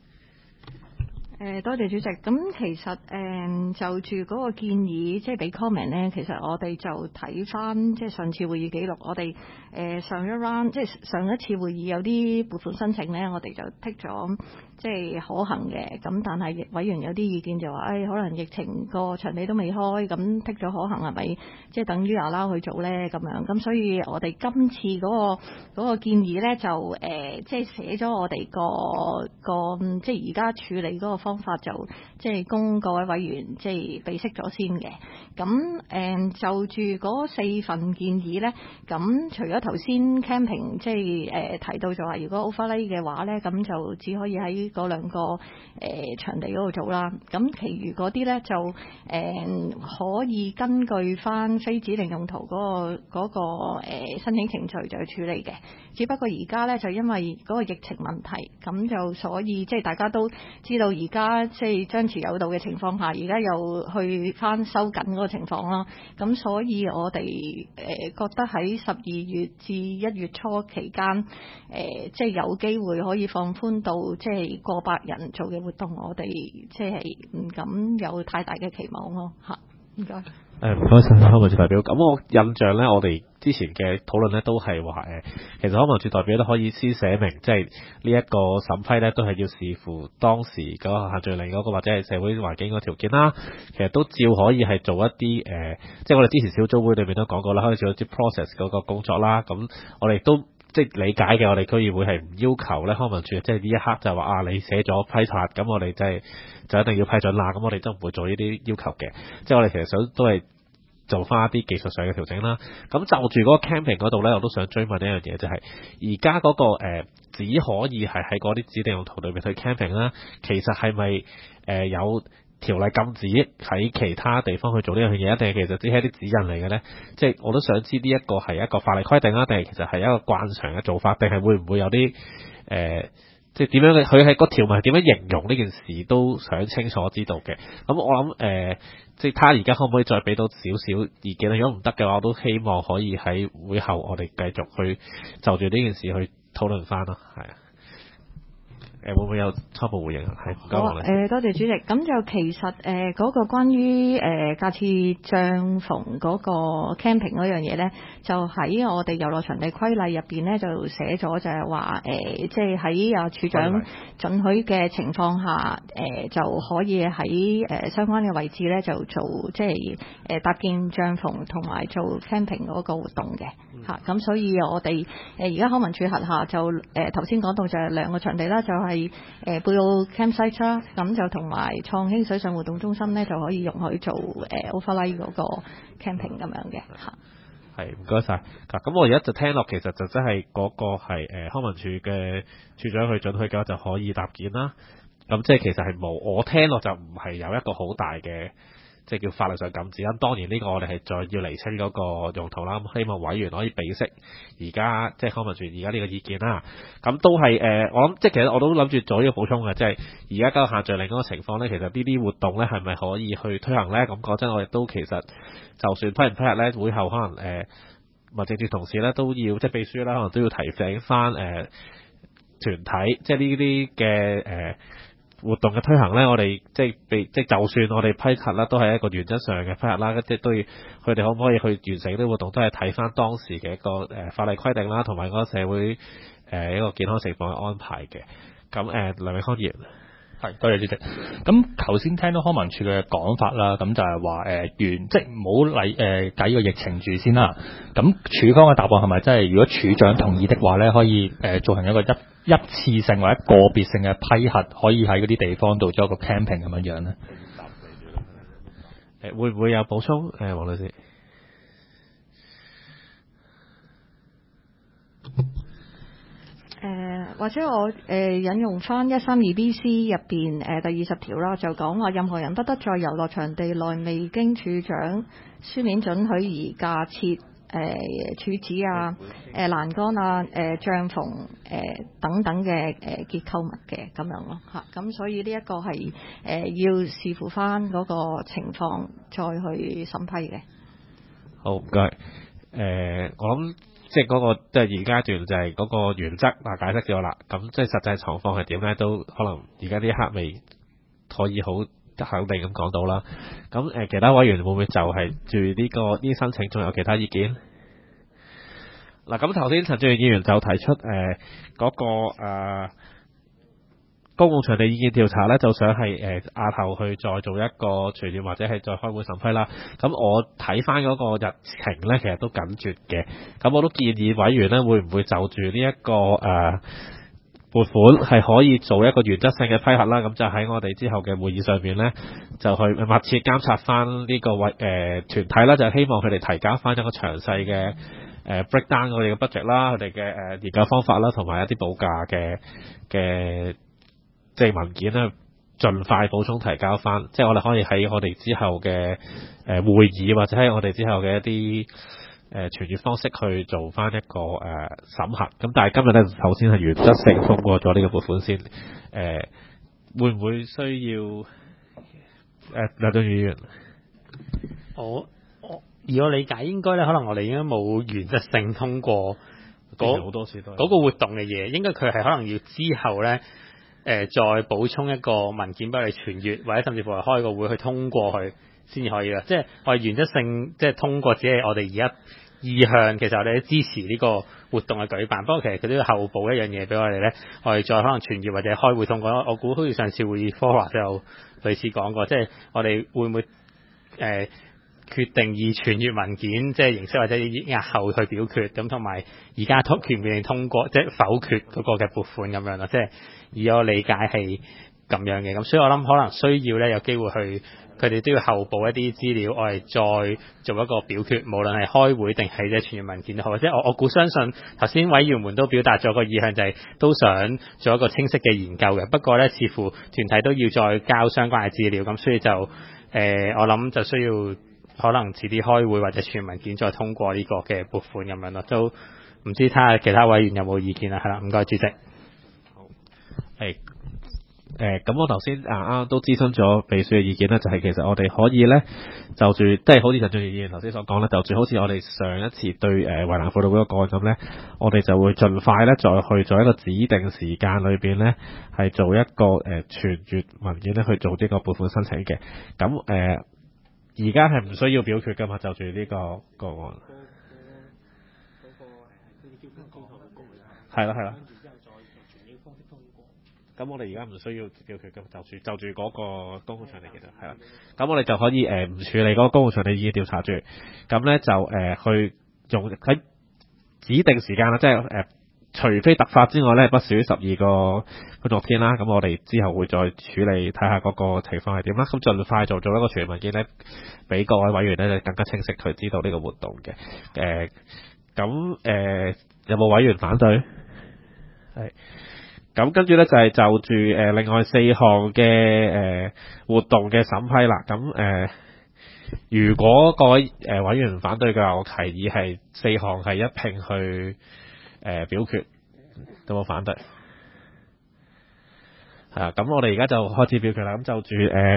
多謝主席。咁其實就住嗰個建議，即係俾 comment 咧，其實我哋就睇翻即係上次會議記錄，我哋上一 round 即係上一次會議有啲撥款申請咧，我哋就剔咗即係可行嘅。咁但係委員有啲意見就話，可能疫情個場地都未開，咁剔咗可行係咪即係等於allow去做咧咁樣？咁所以我哋今次嗰個建議咧就即係寫咗我哋個即係而家處理嗰個方法，就即係供各位委員即係備悉咗先嘅。咁就住嗰4份建議咧，咁除咗頭先 camping 即係提到就話，如果 overlay 嘅話咧，咁就只可以喺嗰2個場地嗰度做啦。咁其餘嗰啲咧就可以根據翻非指定用途嗰個申請程序就去處理嘅。只不過而家咧就因為嗰個疫情問題，咁就所以即係大家都知道而家即係張弛有道嘅情況下，而家又去翻收緊嗰個情況啦。咁所以我哋覺得喺12月至1月初期間，即係有機會可以放寬到即係過百人做嘅活動，我哋即係唔敢有太大嘅期望咯。嚇，唔該。 唔該晒康文署代表。咁我印象咧，我哋之前嘅討論咧都係話其實康文署代表都可以先寫明，即係呢一個審批咧都係要視乎當時嗰個限聚令嗰個或者係社會環境個條件啦。其實都照可以係做一啲即係我哋之前小組會裏面都講過啦，可以做一啲 process 嗰個工作啦。咁我哋都即係理解嘅，我哋區議會係唔要求咧康文署即係呢一刻就話你寫咗批察，咁我哋就一定要批准啦。咁我哋都唔會做呢啲要求嘅。即係我哋其實想都係做翻一啲技術上嘅調整啦。咁就住嗰個 camping 嗰度咧，我都想追問一樣嘢，就係而家嗰個只可以係喺嗰啲指定用途裏面去 camping 啦。其實係咪有條例禁止喺其他地方去做呢樣嘢，定係其實只係一啲指引嚟嘅咧？即係我都想知呢一個係一個法例規定啦，定係其實係一個慣常嘅做法，定係會唔會有啲即係點樣嘅？佢喺個條文係點樣形容呢件事都想清楚知道嘅。咁我諗即係睇下而家可唔可以再俾到少少意見。如果唔得嘅話，我都希望可以喺會後我哋繼續去就住呢件事去討論翻咯。係啊。會唔會有初步回應啊？係唔該我哋。 多謝主席。咁就其實嗰個關於架設帳篷嗰個 camping 嗰樣嘢咧，就喺我哋遊樂場地規例入邊咧就寫咗，就係話即係喺處長准許嘅情況下，就可以喺相關嘅位置咧就做即係搭建帳篷同埋做 camping 嗰個活動嘅嚇。咁所以我哋而家康文署轄下就頭先講到就係2個場地啦，就係係貝澳 campsite 啦，咁就同埋創興水上活動中心咧就可以容許做overnight 嗰個 camping 咁樣嘅嚇。 係，唔該晒。咁我而家就聽落，其實就真係嗰個係康文署嘅處長去准許嘅話，就可以搭建啦。咁即係其實係冇，我聽落就唔係有一個好大嘅，即係叫法律上禁止啦。當然呢個我哋係再要釐清嗰個用途啦。咁希望委員可以俾釋而家即係康文署而家呢個意見啦。咁都係我諗即係其實我都諗住做呢個補充嘅，即係而家交限聚令嗰個情況咧，其實呢啲活動咧係咪可以去推行咧？咁講真，我亦都其實就算批唔批核咧，會後可能民政處同事咧都要即係秘書啦，可能都要提醒翻團體，即係呢啲嘅活動嘅推行咧，我哋即係就算我哋批核啦，都係一個原則上嘅批核啦，即係都要佢哋可唔可以去完成呢啲活動，都係睇翻當時嘅一個法例規定啦，同埋嗰個社會一個健康情況嘅安排嘅。咁梁永康議員。 係，多謝主席。咁頭先聽到康文署嘅講法啦，咁就係話即係唔好計個疫情住先啦。咁署方嘅答案係咪真係如果署長同意的話咧，可以做成一個一次性或者個別性嘅批核，可以喺嗰啲地方度做一個 camping 咁樣樣咧？ 會唔會有補充？黃律師。 或者我引用翻132BC 入邊第20條啦，就講話任何人不得在遊樂場地內未經處長書面准許而架設柱子啊、欄杆啊、帳篷等等嘅結構物嘅咁樣咯嚇。咁所以呢一個係要視乎翻嗰個情況再去審批嘅。 好，唔該。我諗。即係嗰個即係現階段就係嗰個原則解釋咗啦，咁即係實際狀況係點咧？都可能而家呢一刻未可以好肯定咁講到啦。咁其他委員會唔會就係住呢啲申請仲有其他意見？嗱，咁頭先陳志全議員就提出嗰個公共場地意見調查咧，就想係押後去再做一個全面或者係再開會審批啦。咁我睇翻嗰個日程咧，其實都緊絕嘅。咁我都建議委員咧，會唔會就住呢一個撥款係可以做一個原則性嘅批核啦？咁就喺我哋之後嘅會議上面咧，就去密切監察翻呢個團體啦，就希望佢哋提交翻一個詳細嘅breakdown 我哋嘅 budget 啦，佢哋嘅研究方法啦，同埋一啲報價嘅即係文件咧，盡快補充提交翻，即係我哋可以喺我哋之後嘅會議或者喺我哋之後嘅一啲傳閱方式去做翻一個審核。咁但係今日咧，首先係原則性通過咗呢個撥款先。會唔會需要梁俊宇議員？ 以我理解應該咧，可能我哋應該冇原則性通過好多次都係嗰個活動嘅嘢，應該佢係可能要之後咧。再補充一個文件俾你傳閱，或者甚至乎係開個會去通過佢先至可以啦。即係我哋原則性即係通過，只係我哋而家意向，其實我哋都支持呢個活動嘅舉辦。不過其實佢都要後補一樣嘢俾我哋咧，我哋再可能傳閱或者開會通過。我估好似上次會議 Flora 都有類似講過，即係我哋會唔會決定以傳閱文件即係形式或者押後去表決咁，同埋而家決唔決定通過即係否決嗰個嘅撥款咁樣咯。即係以我理解係咁樣嘅，咁所以我諗可能需要咧有機會去，佢哋都要後補一啲資料，我哋再做一個表決，無論係開會定係即係傳閱文件都好。即係我估相信頭先委員們都表達咗個意向，就係都想做一個清晰嘅研究嘅。不過咧，似乎團體都要再交相關嘅資料，咁所以就我諗就需要可能遲啲開會或者傳閱文件再通過呢個嘅撥款咁樣咯。都唔知睇下其他委員有冇意見啦。係啦，唔該主席。 咁我頭先啱啱都諮詢咗秘書嘅意見咧，就係其實我哋可以咧就住，即係好似陳俊賢議員頭先所講咧，就住好似我哋上一次對圍欄輔導會個案咁咧，我哋就會盡快咧再去做一個指定時間裏邊咧，係做一個傳閱文件咧去做呢個撥款申請嘅。咁而家係唔需要表決噶嘛，就住呢個案。係啦。咁我哋而家唔需要表決嘅，就住嗰個公共場地其實係啦。咁我哋就可以唔處理嗰個公共場地意見調查住，咁咧就去用喺指定時間啦，即係除非突發之外咧，不少於12個工作天啦。咁我哋之後會再處理，睇下嗰個情況係點啦。咁盡快做一個全文件咧，俾各位委員咧更加清晰去知道呢個活動嘅。有冇委員反對？係。咁跟住咧就係就住另外4項嘅活動嘅審批啦。咁如果各位委員反對嘅話，我提議係4項係一併去表決。有冇反對？係啊，咁我哋而家就開始表決啦。咁就住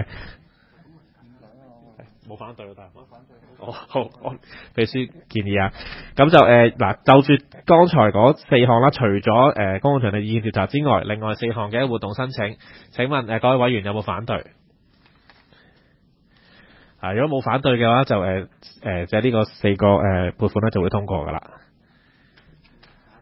冇反對，但係冇反對。好，我秘書建議啊。咁就嗱，就住剛才嗰4項啦，除咗公共場地意見調查之外，另外4項嘅活動申請，請問各位委員有冇反對？如果冇反對嘅話，就即係呢個4個撥款咧就會通過噶啦。